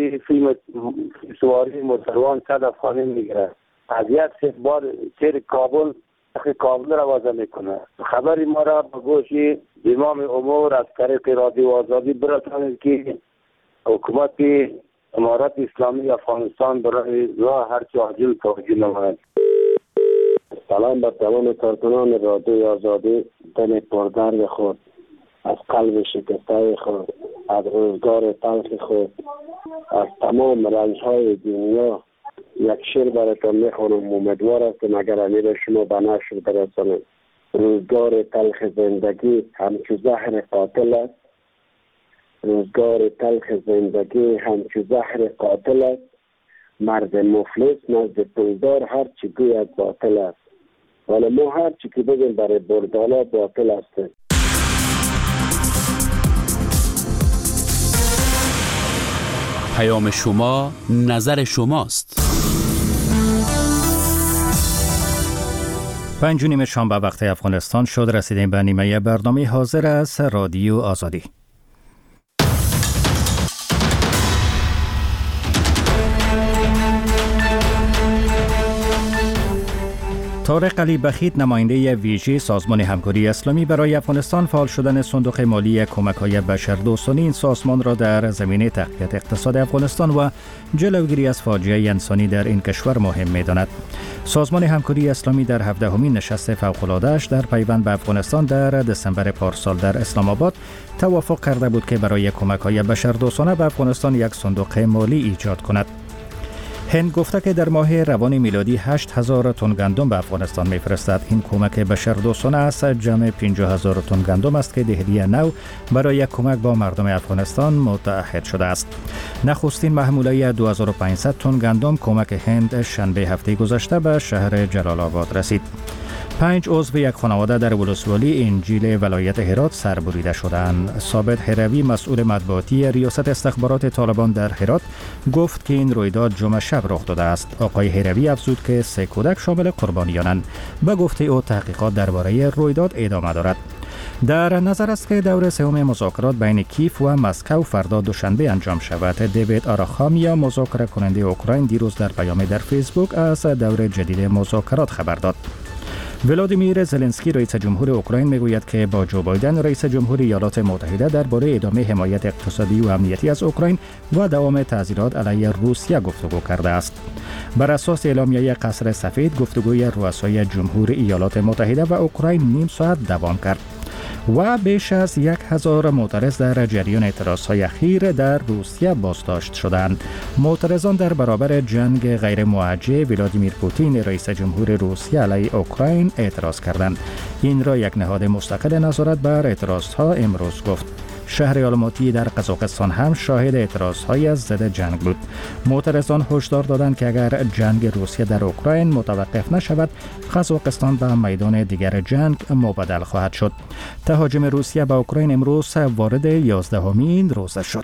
سواری موتروان 100 افغانی میگیره. از یک بار سیر کابل را وضع میکنه. خبری ما را به گوش امام امور از طریق رادیو آزادی برسانید که حکومت امارت اسلامی افغانستان برای راه هر چه عاجل توجه نماید. سلام بر تمام کارکنان رادیوی آزادی. دل پردرد خود، از قلب شکسته خود، از روزگار تلخ خود، از تمام رنج‌های دنیا یک شعر براتون میخوانم. امیدوار هستم اگر امیر شما به نشر برسانید. روزگار تلخ زندگی همچو زهر قاتل است. روزگار تلخ زندگی همچو زهر قاتل است. مرد مفلس نزد پولدار هر چی گوید باطل است. ولی ما هر چی که بگیم برای بردالا باطل است. پیام شما نظر شماست. 5:30 شام به وقت افغانستان شد. رسیدیم به نیمه برنامه حاضر از رادیو آزادی. طارق علی بخیت نماینده ویژه سازمان همکاری اسلامی برای افغانستان فعال شدن صندوق مالی کمک‌های بشردوستانه این سازمان را در زمینه تقویت اقتصاد افغانستان و جلوگیری از فاجعه انسانی در این کشور مهم می‌داند. سازمان همکاری اسلامی در 17مین نشست فوق‌العاده‌اش در پیوند به افغانستان در دسامبر پارسال در اسلام آباد توافق کرده بود که برای کمک‌های بشردوستانه به افغانستان یک صندوق مالی ایجاد کند. هند گفته که در ماه روان میلادی 8,000 تن گندم به افغانستان میفرستد. این کمک بشردوستانه از جمع 50,000 تن گندم است که دهلی نو برای کمک با مردم افغانستان متعهد شده است. نخستین محموله 2500 تن گندم کمک هند شنبه هفته گذشته به شهر جلال آباد رسید. 5 عضو یک خانواده در ولسوالی انجیل ولایت هرات سربریده شدند. ثابت هروی مسئول مطبوعاتی ریاست استخبارات طالبان در هرات گفت که این رویداد جمعه شب رخ داده است. آقای هروی افزود که 3 کودک شامل قربانیانند. به گفته او تحقیقات درباره رویداد ادامه دارد. در نظر است که دور سوم مذاکرات بین کیف و مسکو فردا دوشنبه انجام شود. دیوید آراخامیا مذاکره کننده اوکراین دیروز در پیام در فیسبوک از دور جدید مذاکرات خبر داد. ولادیمیر زلنسکی رئیس جمهور اوکراین میگوید که با جو بایدن رئیس جمهور ایالات متحده درباره ادامه حمایت اقتصادی و امنیتی از اوکراین و دوام تعزیرات علیه روسیه گفتگو کرده است. بر اساس اعلامیه قصر سفید گفتگوی رؤسای جمهور ایالات متحده و اوکراین نیم ساعت دوام کرد و بیش از 1,000 معترض در جریان اعتراضهای اخیر در روسیه بازداشت شدند. معترضان در برابر جنگ غیر موجه ولادیمیر پوتین رئیس جمهور روسیه علیه اوکراین اعتراض کردند. این را یک نهاد مستقل نظارت بر اعتراضها امروز گفت. شهر آلماتی در قزاقستان هم شاهد اعتراضهای از ضد جنگ بود. معترضان هشدار دادند که اگر جنگ روسیه در اوکراین متوقف نشود، قزاقستان به میدان دیگر جنگ مبدل خواهد شد. تهاجم روسیه به اوکراین امروز وارد 11مین روز شد.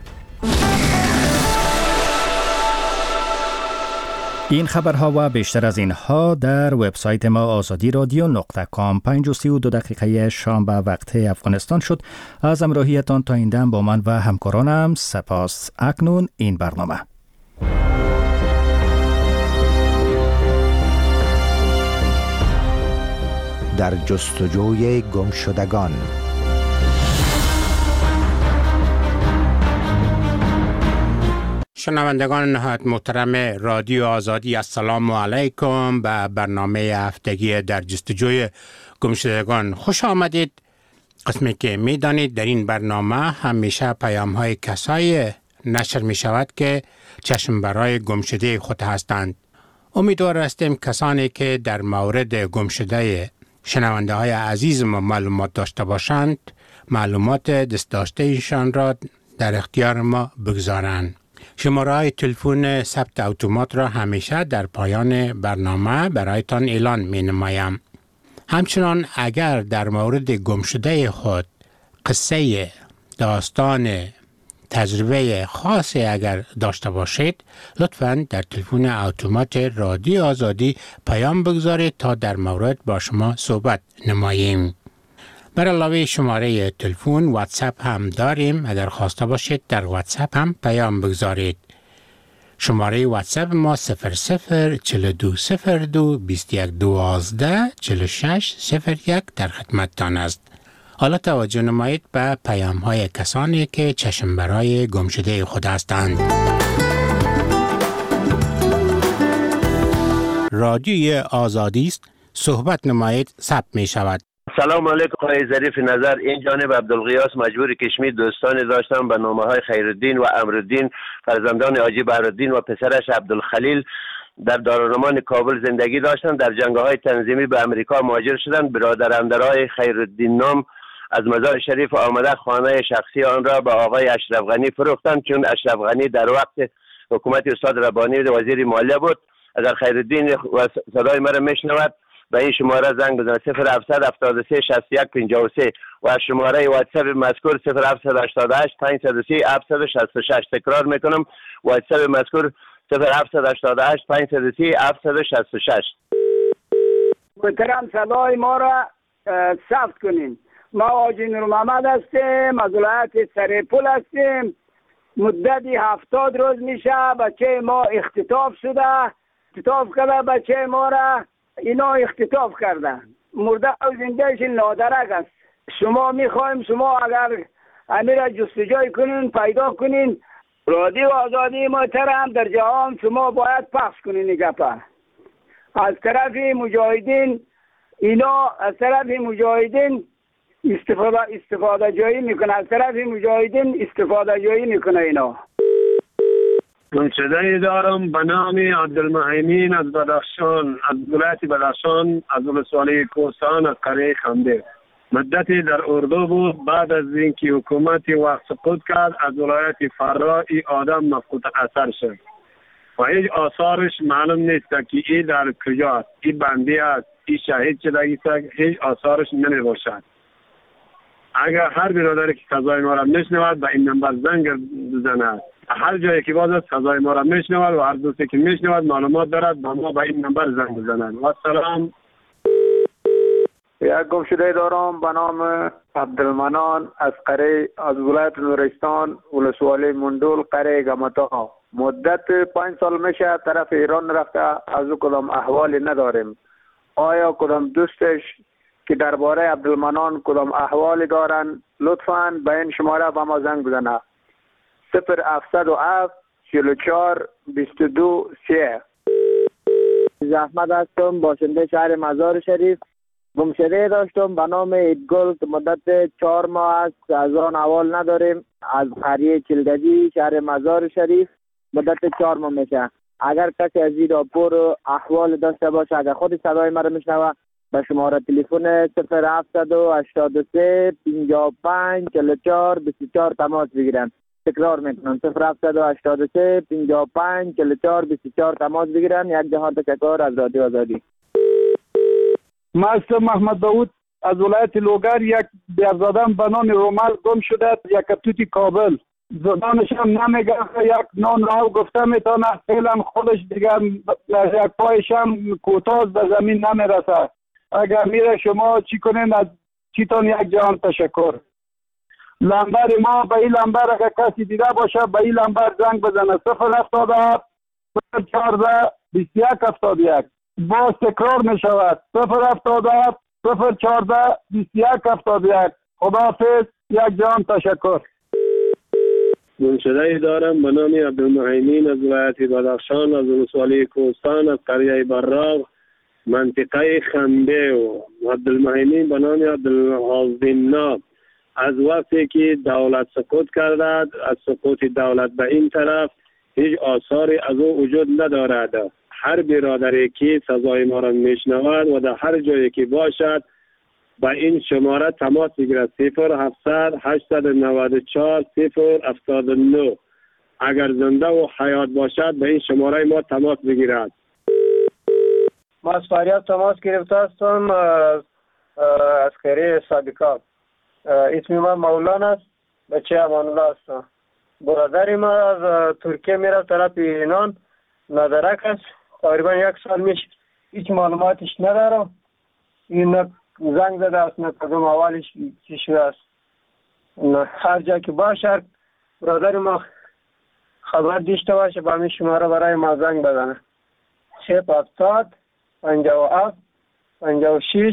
این خبرها و بیشتر از اینها در وبسایت ما azadiradyo.com. 5:32 شام به وقت افغانستان شد. از همراهیتان تا این دم با من و همکارانم سپاس. اکنون این برنامه در جستجوی گمشدگان. شنوندگان نهایت محترم رادیو آزادی، السلام علیکم. به برنامه هفتگی در جستجوی گمشدگان خوش آمدید. قسمی که می دانید در این برنامه همیشه پیام های کسایی نشر می شود که چشم برای گمشده خود هستند. امیدوار هستیم کسانی که در مورد گمشده شنونده های عزیز ما معلومات داشته باشند، معلومات دست داشته ایشان را در اختیار ما بگذارند. شماره های تلفن ثبت اتومات را همیشه در پایان برنامه برایتان اعلان می نمایم. همچنان اگر در مورد گمشده خود قصه، داستان، تجربه خاصی اگر داشته باشید، لطفاً در تلفن اتومات رادیو آزادی پیام بگذارید تا در مورد با شما صحبت نماییم. بر علاوه شماره تلفن واتساپ هم داریم. اگر خواسته باشید در واتساپ هم پیام بگذارید. شماره واتساپ ما 00420221124601 در خدمتتان است. حالا توجه نمایید به پیام های کسانی که چشم برای گمشده خود هستند. رادیوی آزادی است. صحبت نمایید ثبت می شود. سلام علیکم آقای ظریف نظر. این جانب عبدالغیاث مجبور کشمیر دوستانی داشتم به نامه های خیرالدین و امرالدین فرزندان حاجی بهرالدین و پسرش عبدالخلیل در دارالمان کابل زندگی داشتند. در جنگ‌های تنظیمی به امریکا مهاجر شدند. برادر اندرای خیرالدین نام از مزار شریف آمده خانه شخصی آن را به آقای اشرف غنی فروختند، چون اشرف غنی در وقت حکومت استاد ربانی وزیر مالیه بود. اگر خیرالدین و صدای مرا میشنود به این شماره زنگ بزنید 0700 73 61 53 و شماره واتساپ مذکور 0788 530 766. تکرار میکنم واتساپ مذکور 0788 530 766. محترم صدای ما را ثبت کنین. ما حاجی نور محمد هستیم، از ولایت سریپول هستیم. مدتی 70 روز میشه بچه ما اختطاف شده. اختطاف کرده بچه ما را، اینا اختطاف کردن. مرده و زندهش نادرک است. شما میخوایم شما اگر امیر جستجوی کنین پیدا کنین، رادیو آزادی محترم در جهان شما باید پخش کنین. گپا از طرف مجاهدین، اینا از طرف مجاهدین استفاده جایی میکنه. از طرف مجاهدین استفاده جایی میکنه. اینا منشده دارم به نام عبدالمهیمین از بدخشان، از ولایت بدخشان، از ولسوالی کوهستان، از قریه خنده. مدتی در اردو بود. بعد از اینکه حکومتی وقت سقوط کرد از ولایت فرا این آدم مفقود اثر شد و هیچ آثارش معلوم نیست که این در کجاست. این بندی است، این شهید شدگی است، هیچ آثارش نمی باشد. اگر هر برادری که صدای ما را میشنود به این نمبر زنگ بزند. هر جایی که باز صدای ما را میشنود و هر دوستی که میشنود معلومات دارد به ما به این نمبر زنگ بزنند. و سلام. یک گمشده دارم به نام عبدالمنان از قره، از ولایت نورستان، ولسوالی مندول، قره گمتا. مدت 5 سال میشه طرف ایران رفته، از او کدام احوالی نداریم. آیا کدام دوستش که درباره عبدالمنان کدام احوالی دارن لطفاً به این شماره به ما زنگ بزنه. 0707 44 22 3. احمد هستم، باشنده شهر مزار شریف. گمشده داشتم به نام ایدگل که مدت 4 ماه است از آن احوال نداریم. از قریه چلگجی شهر مزار شریف مدت 4 ماه میشه. اگر کسی از این راپور احوال داشته باشه، اگر خود صدای مرا میشنوه، به شماره تلفن 0783 55 44 24 تماس بگیرن. تکرار میکنم 0783 55 44 24 تماس بگیرن. یک جهان تشکر از رادیو آزادی. مستر محمد داود از ولایت لوگر. یک بیارزادم به نام رومل گم شده، یک کتوتی کابل. زبانش هم نمیگه، یک نان راو گفته میتونه، فعلا خودش دیگر یک پایش هم کوتاز به زمین نمیرسه. اگر میره شما چی کنین، از چیتون یک جهان تشکر. لمبر ما به این لمبر اگر کسی دیده باشه به این لمبر زنگ بزنه 077 014 21 71. باز تکرار می شود 077 014 21 71. خداحافظ، یک جان تشکر. منشده دارم به نام عبدالمهیمین از ولایت بدخشان، از ولسوالی کوهستان، از قریه براق، منطقه خنده. و عبدالمهیمین به نام عبدالحازدین نام. از وقتی که دولت سقوط کرده، از سقوط دولت به این طرف هیچ آثاری از او وجود ندارد. هر برادری که صدای ما را میشنود و در هر جایی که باشد به این شماره تماس بگیرد 0700 894 079. اگر زنده و حیات باشد به این شماره ما تماس بگیرد. ما از فریاد تماس گرفته هستم از خیریه صادقات. اسم من مولانا است، بچه امان الله هستم. برادری ما از ترکیه میره طرف ایران، نادرک است. تقریبا 1 سال میشه، هیچ معلوماتش ندارم. این زنگ زده است، نه کدوم اولش چی شده است. هر جا که باشه برادر ما خبر داشته باشه به همین شماره برای ما زنگ بزنه. 070 57 56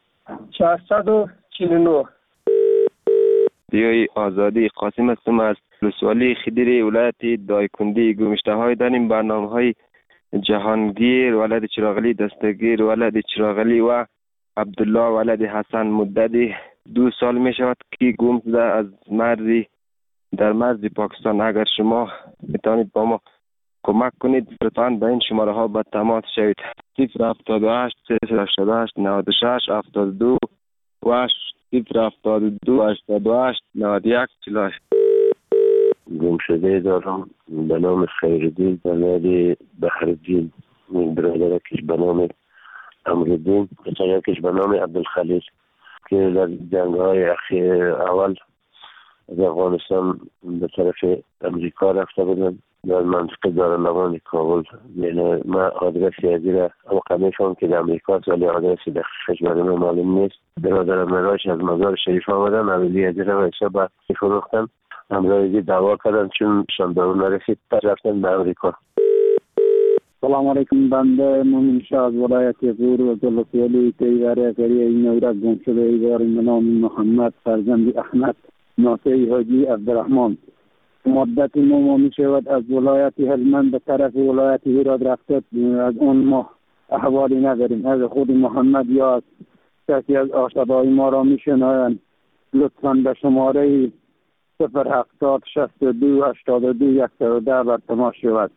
449. دیوی آزادی قاسم هستم از ولسوالی خدیری ولایت دایکندی. گمشته های در این برنامه های جهانگیر ولد چراغلی دستگیر ولد چراغلی و عبدالله ولد حسن مددی 2 سال می شود که گم شده از مردی در مرز پاکستان. اگر شما میتونید با ما کمک کنید لطفاً به این شماره ها با تماس شوید. 078 388 96 72 و 072 88 91 48. گم شده دارم به نام خیردین بنادی بحردین، برادرکش به نام امردین، پسرکش به نام عبدالخلیل که در جنگ های اول از افغانستان به طرف امریکا رفته بودن در منطقه دارالمعان کابل. یعنی من آدرسی ازی را مقامه شدم که در امریکا ولی آدرسی دقیقش برای من معلوم نیست. برادرم مراش از مزار شریف آمدن اولی ازی را و حساب فروختن. امروزی دعوا کردن چون شاندارو نرسید پس رفتن به امریکا. سلام علیکم. بنده مومن شاه از ولایت غور و ولسوالی تیواره قریه این نورک گم شده ایوار به نام محمد فرزند احمد ناصری حاجی عبدالرحمن. مدت 9 ماه می شود از ولایت هلمند به طرف ولایت هرات رفته. از اون ما احوالی نداریم. از خود محمد یا از کسی از آشناهای ما را می شنوند لطفاً به شماره 070 62 82 110 بر تماس شود.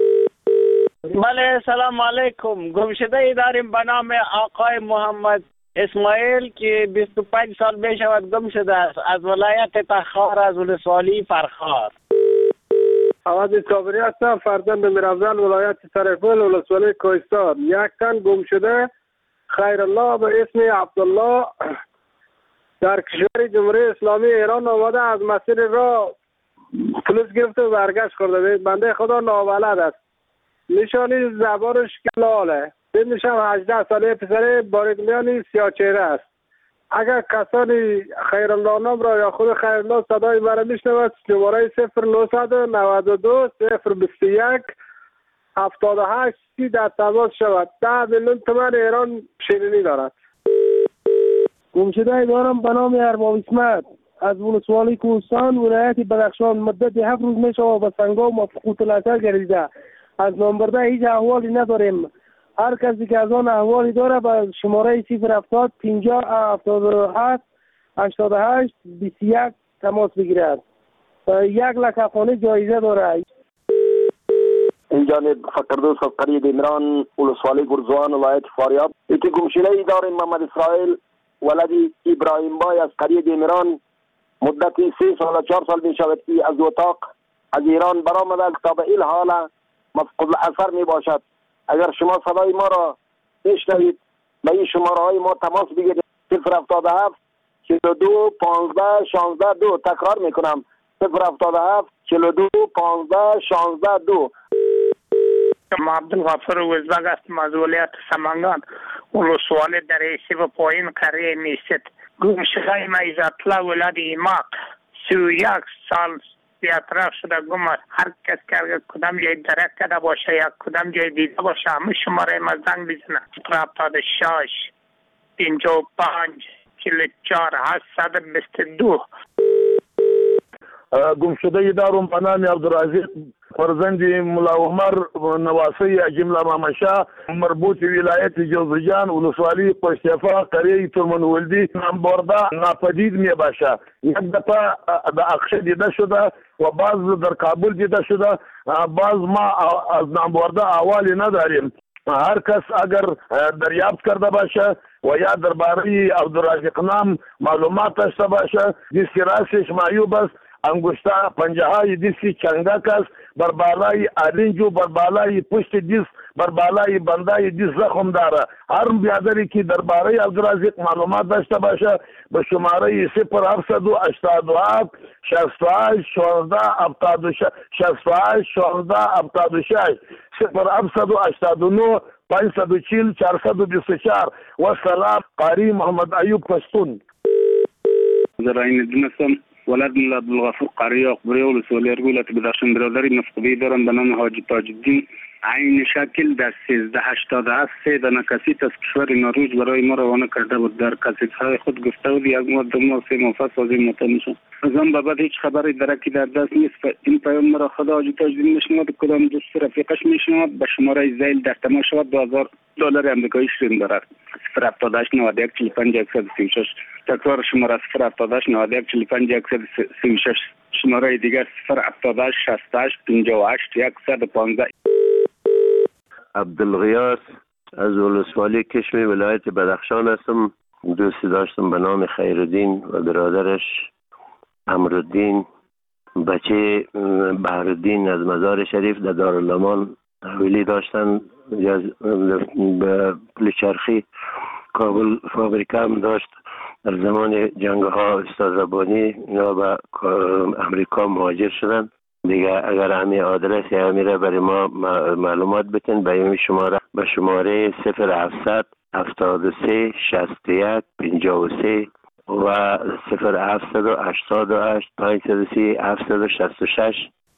بله سلام علیکم. گمشده ای داریم به نام آقای محمد اسماعیل که 25 سال می شود گم شده است از ولایت تخار از ولسوالی فرخار. عوض صابری هستم، فرزند میرافزل ولایت سرپل ولسوالی کوهستان. یک تن گم شده خیرالله به اسم عبدالله در کشور جمهوری اسلامی ایران آمده از مسیر راه پلیس گرفته و برگشت کرده. بنده خدا نابلد است. نشانی زبانش کلاله. سنشم 18 ساله پسر باریدمیانی سیاه چهره است. اگر کسانی خیرالله نام را یا خود خیرالله صدای مرا میشنود شماره 0992 021 78 30 در تماس شود. 10 میلیون تومان ایران شیرینی دارد. گمشده دارم به نام ارباب اسمت از ولسوالی کوهستان ولایت بدخشان. مدت 7 روز می شود به سنگا و مفقود الاثر گردیده. از نامبرده هیچ احوالی نداریم. هر کسی که از آن احوالی داره به شماره 070 50 77 88 21 تماس بگیرد. 1 لک افغانی جایزه داره. این جانب فقردوس از قریه عمران ولسوالی گرزوان ولایت فاریاب. یکی گمشده ای داریم محمد اسرائیل ولدی ابراهیم بای از قریه عمران. مدت 3 سال و 4 سال می شود که از اتاق از ایران برآمده تا به این حال مفقود الاثر می باشد. اگر شما صدای ما را بشنوید به این شماره های ما تماس بگیرید. 077 42 15 16 2. تکرار می کنم 077 42 15 16 2. ما عبدالغفور وزبگ هستم از ولایت سمنگان ولسوالی دریسی و پایین قریه میست. گمشده ما عزتالله ولد ایماق 31 سال بیاطراف شده گم است. هر کس که کدام جای درک کرده باشه یا کدام جای دیده باشه همه شماره ما زنگ بزنه. 76 55 44 822. گمشده دارم به نام عبدالعزیز فرزند ملا عمر نواسی جمله مامشا مربوط ولایت جوزجان ولسوالی پشتفا قریه ترمنولدی نامبرده ناپدید می باشه. یک دفعه در اقشه دیده شده و بعض در کابل دیده شده. بعض ما از نامبرده احوالی نداریم. هر کس اگر دریافت کرده باشه و یا درباره عبدالرازق نام معلومات داشته باشه دیسک راستش معیوب است. انگشته پنجه های دیسی چنگک است. بر بالای آرنجو بر بالای پشت دیس بر بالای بندای دیس زخم داره. هر بیادری که درباره عبدالرازق معلومات داشته باشه به شماره 0787 68 16 68 16 76 0789 540 424. و سلام قاری محمد ایوب پشتون. زراین دنستم ولد ملا عبدالغفور قریه اقبری ولسوالی ارگولت بدخشان برادری مفقودی دارم به نام حاجی تاج الدین عین شکل در 1387 3 دانه کسیت از کشور نروژ برای ما روانه کرده بود. در کسیت‌های خود گفته بود یک ماه دو ماه سه ماه پس از این مطمئن شد. از آن به بعد هیچ خبری درکی در دست نیست. این پیام مرا خدا حاجی تاجدین میشنود، کدام دوست رفیقش میشنود. به شماره زیل در تماس شود $2000 آمریکایی شیرین دارد. 078 91 45 136. تکرار شماره 078 91 45 136. شماره دیگر 078 68 58 115. عبدالغیاس از ولسوالی کشمی ولایت بدخشان هستم. دوستی داشتم به نام خیرالدین و برادرش امرالدین، بچه بهرالدین از مزار شریف در دارالامان تحویلی داشتن. به پلچرخی کابل فابریکه هم داشت. در زمان جنگ ها استاد ربانی اینا به امریکا مهاجر شدن دیگه. اگر همین آدرس همیره برای ما معلومات بتین به این شماره، به شماره 0700 73 61 53 و 0788 530 766.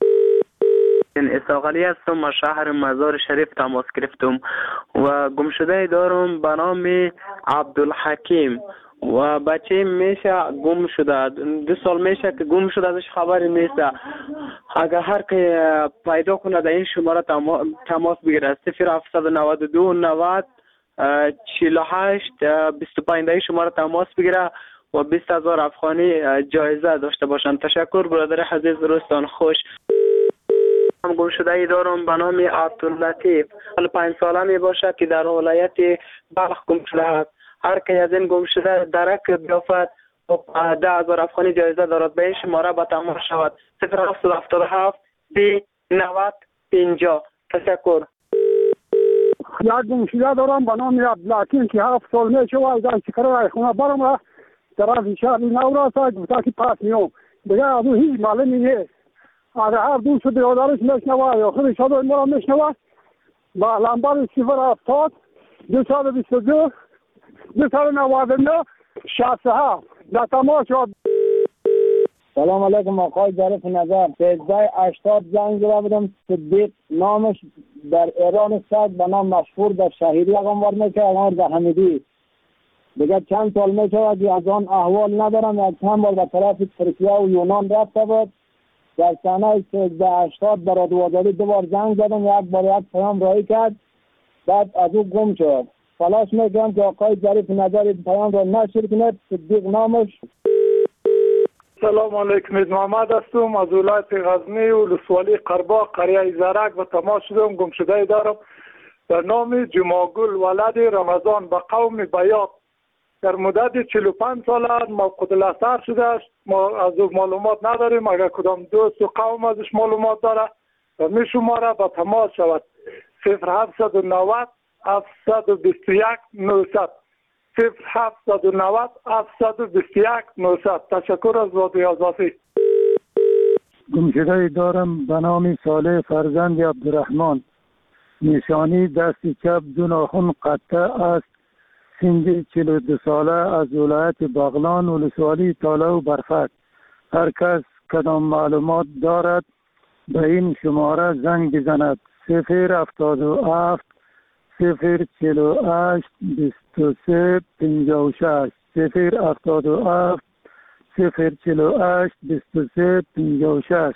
اساقلی هستم، از شهر مزار شریف تماس گرفتم و گمشده دارم به نام عبدالحکیم و بچه میشه گم شده. 2 سال میشه که گم شده، ازش خبری نیست. اگر هر که پیدا کنه در این شماره تماس بگیره. 0792 90 48 25 شماره تماس بگیره و 20,000 افغانی جایزه داشته باشن. تشکر برادر عزیز، روزتان خوش. هم گم شده ای دارم به نام عبداللطیف، 5 ساله می باشد که در ولایت بلخ گم شده است. هر که از این گم شده درک بیافت و 10,000 افغانی جایزه دارد. به این شماره به تماس شود. 0777 30 90 50. تشکر. یک گم شده دارم به نام عبدالحکیم که 7 سال میشه و از چکره خونه برم را طرف شهر نورا تا گفته که پس میام دیگه از اون هیچ معلومی نیست. اگر هر دوست برادرش میشنوه یا خودش صدای ما را میشنوه با لمبر 070 222 299 67 در تماس شد. سلام علیکم آقای ظریف نظر. 1380 زنگ زده بودم. صدیق نامش در ایران است، به نام مشهور در شهیری اقامت میشه، اقامت در حمیدی. دیگه چند سال میشه که از آن احوال ندارم. یک چند بار به طرف ترکیه و یونان رفته بود. در سنه 1380 برای دوازاری 2 بار زنگ زدم، یک بار یک پیام رایی کرد، بعد از او گم شد. تلاش میکنم که آقای ظریف نظر پیام را نشر کنید. صدیق نامش. سلام علیکم، محمد هستم از ولایت غزنی و ولسوالی قرباق قریه زرک و تماس شدم. گم شده دارم به نام جماگل ولد رمضان به قوم بیاق. در مدت 45 سال موقوت الاثر شده است. ما از او معلومات نداریم. اگر کدام دوست و قوم ازش معلومات داره و می شماره به تماس شود. 0790 721 900 0790 721 900. تشکر از رادیو آزادی. گمشده دارم به نام صالح فرزند عبدالرحمن. نشانی دست چپ 2 ناخن قطع است. سن 42 ساله از ولایت بغلان ولسوالی تاله و برفک. هر کس کدام معلومات دارد به این شماره زنگ بزند. 077 048 23 56 077 048 23 56.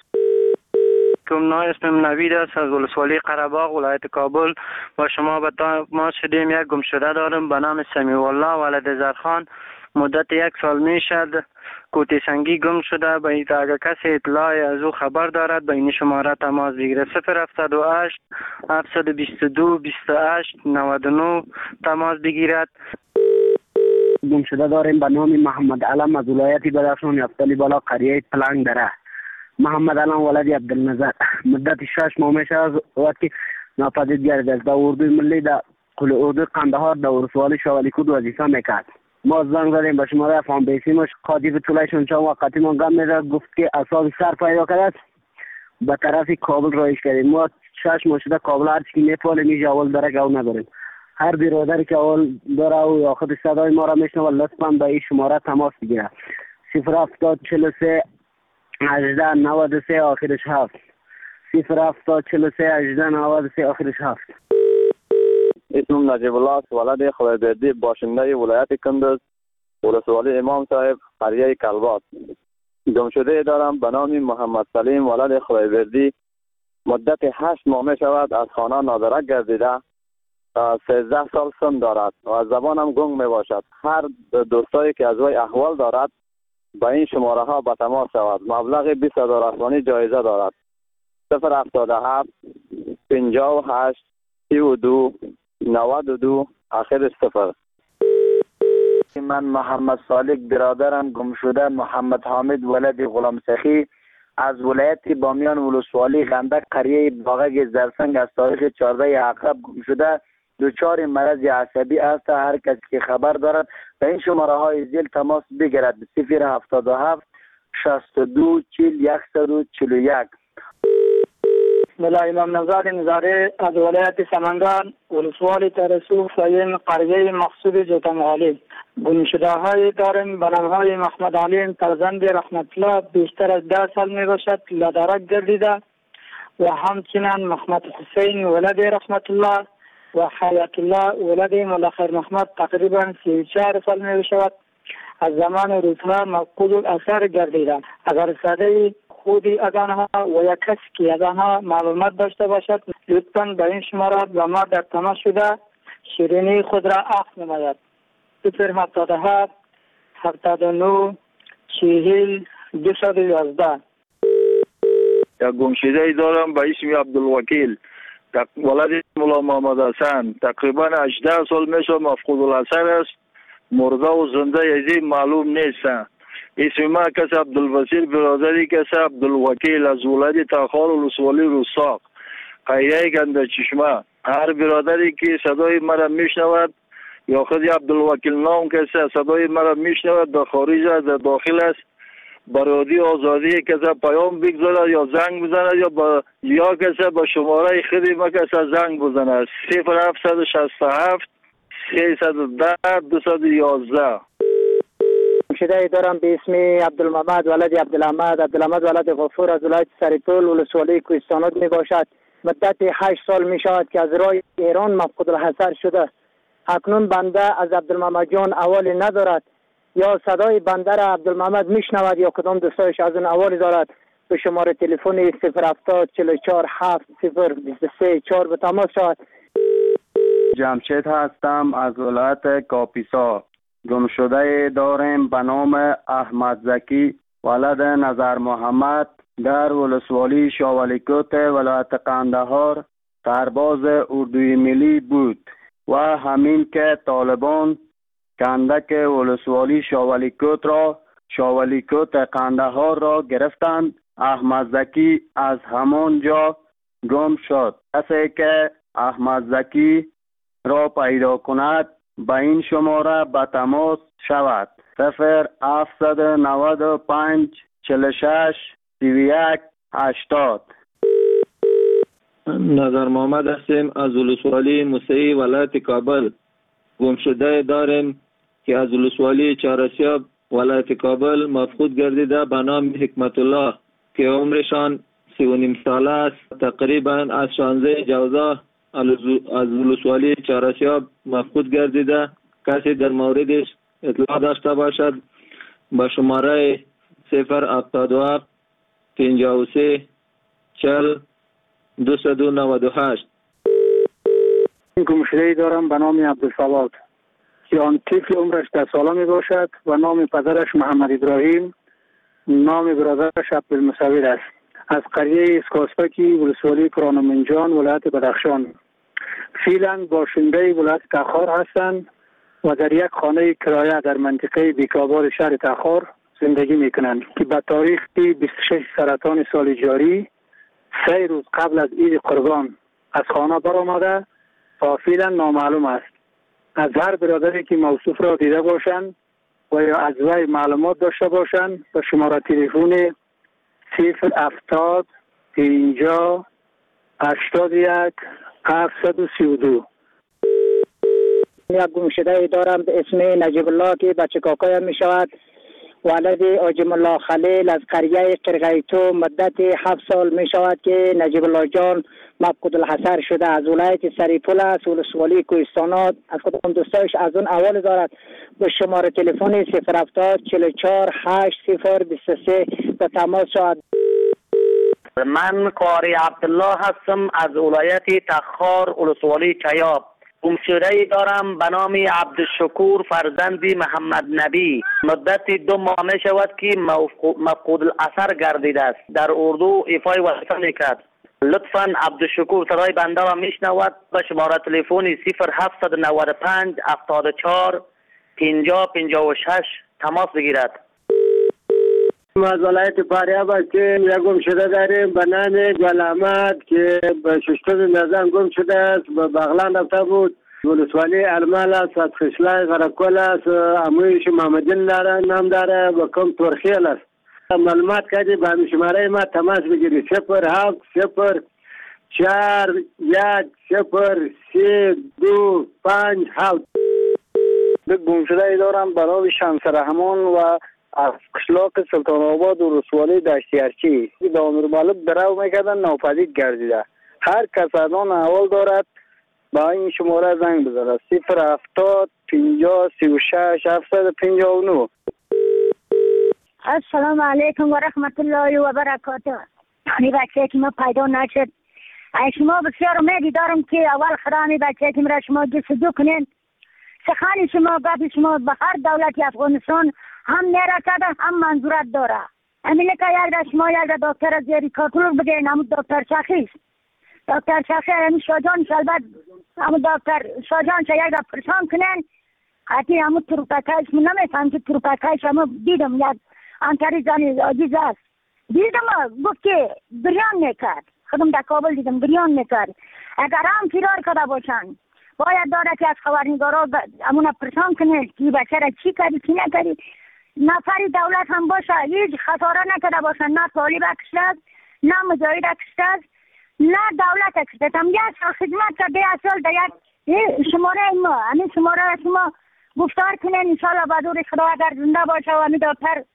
اسمم نوید است از ولسوالی قره‌باغ ولایت کابل. با شما به تماس شدیم. یک گمشده دارم به نام سمیع الله ولد زرخان. مدت 1 سال می شد کوتی سنگی گم شده. به این اگر کسی اطلاعی از او خبر دارد به این شماره تماس بگیره. 078 722 28 99 تماس بگیرد. گمشده داریم به نام محمد علم از ولایت بدخشان یفتلی بالا قریه پلنگ دره. محمد علم ولد عبدالنظر. مدت 6 ماه میشه از وقت که ناپدید گردید. در اردوی ملی در اردوی قندهار در ولسوالی شوالیکود وظیفه میکرد. ما زنگ زدیم به شماره افغان بیسیمش قاضی طولشون چند وقتی ما گم میداد گفت که اصاب سر پیدا کرد به طرف کابل رایش کردیم. ما 6 ماه شده کابل هرچی که میپاله میشه اول داره که اول نداریم. هر برادری که اول داره او یا خود صدای ما را میشنه و لطفا به این شماره تماس بگیره. 070 43 18 93 آخرش 7 070 43 18 93 آخرش 7. اسمم نجیب الله است، ولد خدایبردی، باشنده ولایت کندز، ولسوالی امام صاحب، قریه کلبات. گمشده دارم به نام محمد سلیم، ولد خدایبردی. مدت 8 ماه می شود از خانه نادرک گردیده. 13 سال سن دارد و از زبانم گنگ می باشد. هر دوستایی که از وی احوال دارد با این شماره ها به تماس شود. مبلغ 20,000 افغانی جایزه دارد. 077 58 32 92 آخر 0. من محمد صالح برادرم گمشده محمد حامد ولد غلام سخی از ولایت بامیان ولسوالی غندک قریه باغک زرسنگ از تاریخ 14 عقرب گمشده. دچار مرض عصبی است. هر کسی که خبر دارد به این شماره های زیر تماس بگیرد. 077 62 40 141. ملا امام نژاد نظاره از ولایت سمنگان ولسوالی ترسو فاین قریه مقصود جوتنغالی. گمشده های داریم به نام های محمد علیم فرزند رحمت الله بیشتر از 10 سال می باشد لادرک گردیده و همچنین محمد حسین ولد رحمت الله و حیات الله ولد ملخیر محمد تقریبا 34 سال می باشد از زمان روزها مفقود الاثر گردیده. اگر صدای خودی از آنها و یک کسی که از آنها معلومات داشته باشد لطفاً به این شماره با ما در تماس شده شیرینی خود را عفو نماید. 077 79 40 211. یک گمشده ای دارم به اسم عبدالوکیل ولد مولا محمد حسن. تقریبا 18 سال میشه مفقود الاثر است. مرده و زنده یزی معلوم نیست. اسم ما کس عبدالبصیر برادری کس عبدالوکیل از ولایت تاخار ولسوالی رستاق قریه گنده چشمه. هر برادری که صدای مرا میشنود یا خود عبدالوکیل نام کسی صدای مرا میشنود در خارج است در داخل است برادی آزادی کسی پیام بگذارد یا زنگ بزند یا کسی با شماره خودی ما کسی زنگ بزند. 0767 310 211. گمشده دارم به اسم عبدالمحمد ولد عبدالحمد ولد غفور از ولایت سریپول ولسوالی کوهستانات می باشد. مدت 8 سال می شود که از راه ایران مفقود الحصر شده. اکنون بنده از عبدالمحمد جان اوالی ندارد یا صدای بنده را عبدالمحمد میشنود یا کدام دوستایش از اون اوالی دارد. به شماره تلفن 070 44 7 023 4 به تماس شود. جمشید هستم از ولایت کاپیسا. گمشده داریم به نام احمد زکی ولد نظر محمد در ولسوالی شاولیکوت ولایت قندهار سرباز اردوی ملی بود و همین که طالبان کندک ولسوالی شاولیکوت قندهار را گرفتند. احمد زکی از همان جا گم شد. کسی که احمد زکی را پیدا کند به این شماره به تماس شود. 0795 46 31 80. نظر محمد هستیم از ولسوالی موسعی ولایت کابل. گمشده داریم که از ولسوالی چهارسیاب ولایت کابل مفقود گردیده به نام حکمت الله که عمرشان 39 ساله است. تقریبا از 16 جوزا از ولسوالی چهارسیاب مفقود گردیده. کسی در موردش اطلاع داشته باشد با شماره 077 53 40 298. گمشده دارم به نام عبدالصواد که آن طفل عمرش 10 ساله می باشد و نام پدرش محمد ابراهیم، نام برادرش عبدالمصور است. از قریه اسکاسپکی ولسوالی کرانمنجان ولایت بدخشان. فعلا باشنده ولایت تاخار هستند و در یک خانه کرایه در منطقه بیکابار شهر تاخار زندگی می کنند که به تاریخ 26 سرطان سال جاری 3 روز قبل از عید قربان از خانه برآمده و فعلا نامعلوم است. از هر برادری که موصوف را دیده باشند و یا از وی معلومات داشته باشند به شماره تلفن 070 50 81 732. یک گمشده دارم به اسم نجیب الله که بچه کاکایم می شود ولد آجم الله خلیل از قریه قرغیتو مدت 7 سال می شود که نجیب الله جان مفقود الحصر شده. از ولایت سریپول است، ولسوالی کوهستانات. از کدام دوستایش از اون اول دارد به شماره تلفن 070 44 8023 به تماس شد. من قاری عبدالله هستم از ولایت تخار ولسوالی چیاب. گمشده دارم به نام عبدالشکور فرزند محمد نبی. مدت 2 ماه می شود که مفقود الاثر گردیده است. در اردو ایفای وظیفه میکرد. لطفاً عبدالشکور صدای بنده را میشنود. به شماره تلفن 0795 74 50 56 تماس بگیرد. ما از ولایت فاریاب هستیم. یک گم شده داریم به نام گل احمد که به ششتم نظام گم شده است. به بغلان رفته بود. ولسوالی المال است، از خشلای غرقل است. امویش محمدین داره، نام داره، به کم ترخیل است. معلومات کردی به همین شماره ما تماس بگیری 07 04 1 0 3 2 5 7. گم شده دارم به نام شمس رحمان و از قشلاق سلطان آباد و رسوالی دشتی ارچی. دامیر مالک درو میکردن ناپدید گردیده. هر کس از آن احوال دارد با این شماره زنگ بزنه 070 50 36 759. السلام علیکم و رحمت الله و برکاته. این بچه که ما پیدا نشد، شما بسیار امیدی دارم که اول خرانی بچه که مرا شما جستجو کنین. سخن شما گفت شما به هر دولتی افغانستان هم میرسده هم منظورت داره. امینه که یک شما یک دکتر از زیری کاتلور بگین، همون دکتر شخیص دکتر شخیص همین شاجان شلبت همون دکتر شاجان شا یک پرسان کنین. حتی همون تروپکایش من نمیفهم که تروپکایش همون دیدم یک انتری زنی عزیز است. دیدم گفت که بریان میکرد. خودم در کابل دیدم بریان میکرد. اگر هم فرار کرده باشن باید داره که از خبرنگارا همون پرسان کنه که بچه را چی کردی چی نکردی. نفری دولت هم باشه هیچ خساره نکرده باشن، نه طالب اکشتد نه مجاهد اکشتد نه دولت اکشتد. هم یک سال خدمت کرده اصل در یک شماره ما همین شماره شما گفتار کنین انشاءالله بدور خدا اگر زنده باشه و همین دکتر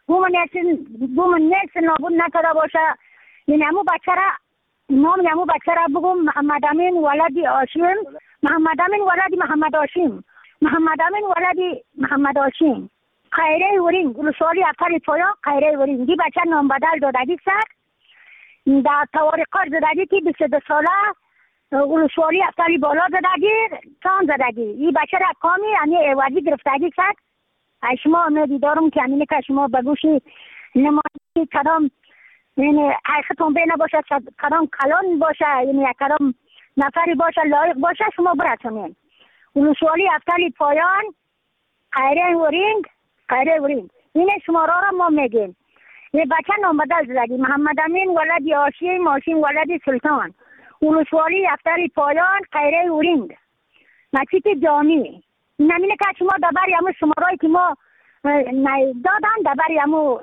بومن نیست نابود نکرده باشه. این همون بچه را نام همون بچه را بگم محمد امین ولدی هاشم، محمد امین ولدی محمد هاشم، محمد امین ولدی محمد هاشم. خیره ورینگ ولسوالی افتر پایا خیره ورینگ. دی بچه نام بدل دادگی سر در توارقات زدگی که 22 ساله ولسوالی افتری بالا زدگی تان زدگی. این بچه را کامی یعنی ایوازی گرفتگی سر. شما امیدی دارم که همینه که شما بگوشی نمایی کدام یعنی حقیقتون بینه باشه، کدام کلان باشه، یعنی کدام نفری باشه لایق باشه شما برسونین. ولسوالی افتری پایان خیره ورینگ خیره ورینگ. این شماره را ما میگیم. یه بچه نام بدل زدگی محمد امین ولدی هاشم، هاشم ولدی سلطان. ولسوالی افتری پایان خیره ورینگ مسجد جامی. نمینه که شما دبری همون شمارایی که ما دادن دبری همون.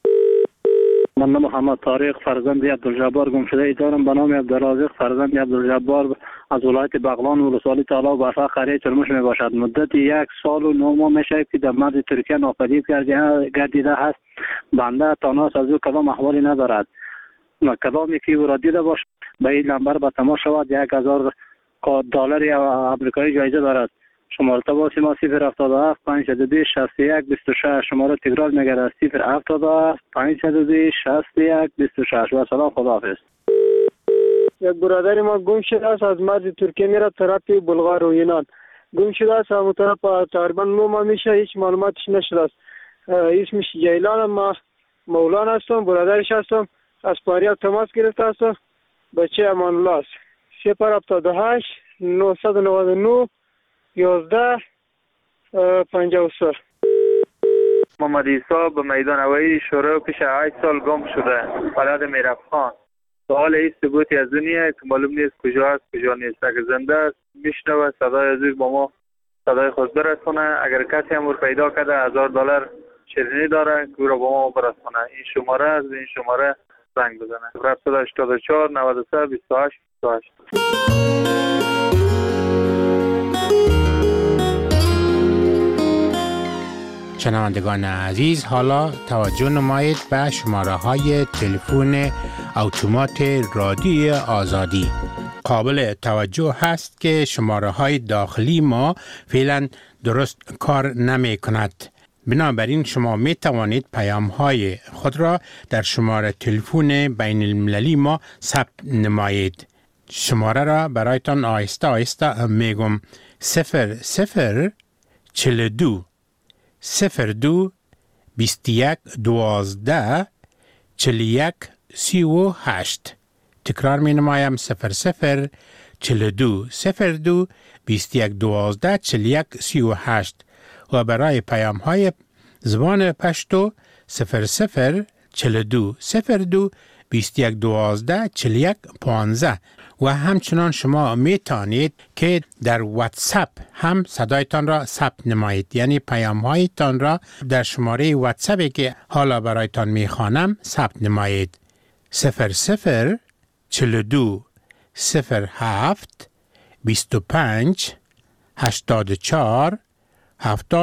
من محمد طارق فرزند عبدالجبار گم شده دارم به نام عبدالرازق فرزند عبدالجبار از ولایت بغلان ولسوالی طلا باشا قریه چرموش می باشد. مدت 1 سال و 9 ماه می شود که در مرز ترکیه ناپدید گردیده است. بنده تاناس از او کدام احوالی ندارد و کدامی که او را دیده باشد به این نمبر به تماس شود. 1000 دلار آمریکایی جایزه دارد. شماره تماس ما 077 502 61 26. شماره تکرار میگردد 077 502 61 26. و سلام خداحافظ. یک برادر ما گم شده است، از مرز ترکیه میره طرف بلغار و یونان. گم شده است، همون طرف تقریبا 9 ماه میشه، هیچ معلوماتش نشده است. اسمش جیلان، ما مولانا هستم، برادرش هستم. از فاریاب تماس گرفته هستم. بچه امان الله است. 078 999 11 53. محمد عیسی به میدان هوایی شروع پیش 8 سال گم شده. بلد میرفخان. سوال این ثبوتی از دنیا که معلوم نیست کجا است کجا نیست. اگر زنده است میشنوه صدای از با ما صدای خود برسونه. اگر کسی هم پیدا کرده $1000 شیرینی داره که رو با ما برسونه. این شماره از این شماره زنگ بزنه. 784 93 28 28. شنوندگان عزیز، حالا توجه نمایید به شماره های تلفن اتومات رادیو آزادی. قابل توجه هست که شماره های داخلی ما فعلا درست کار نمی کند. بنابراین شما می توانید پیام های خود را در شماره تلفن بین المللی ما ثبت نمایید. شماره را برایتان آهسته آهسته میگم: 0042 02 21 12 41 38. تکرار می نمایم: 0042 02 21 12 41 38. و برای پیام های زبان پشتو 0042 02 21 12 41 15. و همچنان شما می توانید که در واتساپ هم صدایتان را ثبت نمایید، یعنی پیام هایتان را در شماره واتساپی که حالا برایتان می خوانم ثبت نمایید: 0042 07 25 84 70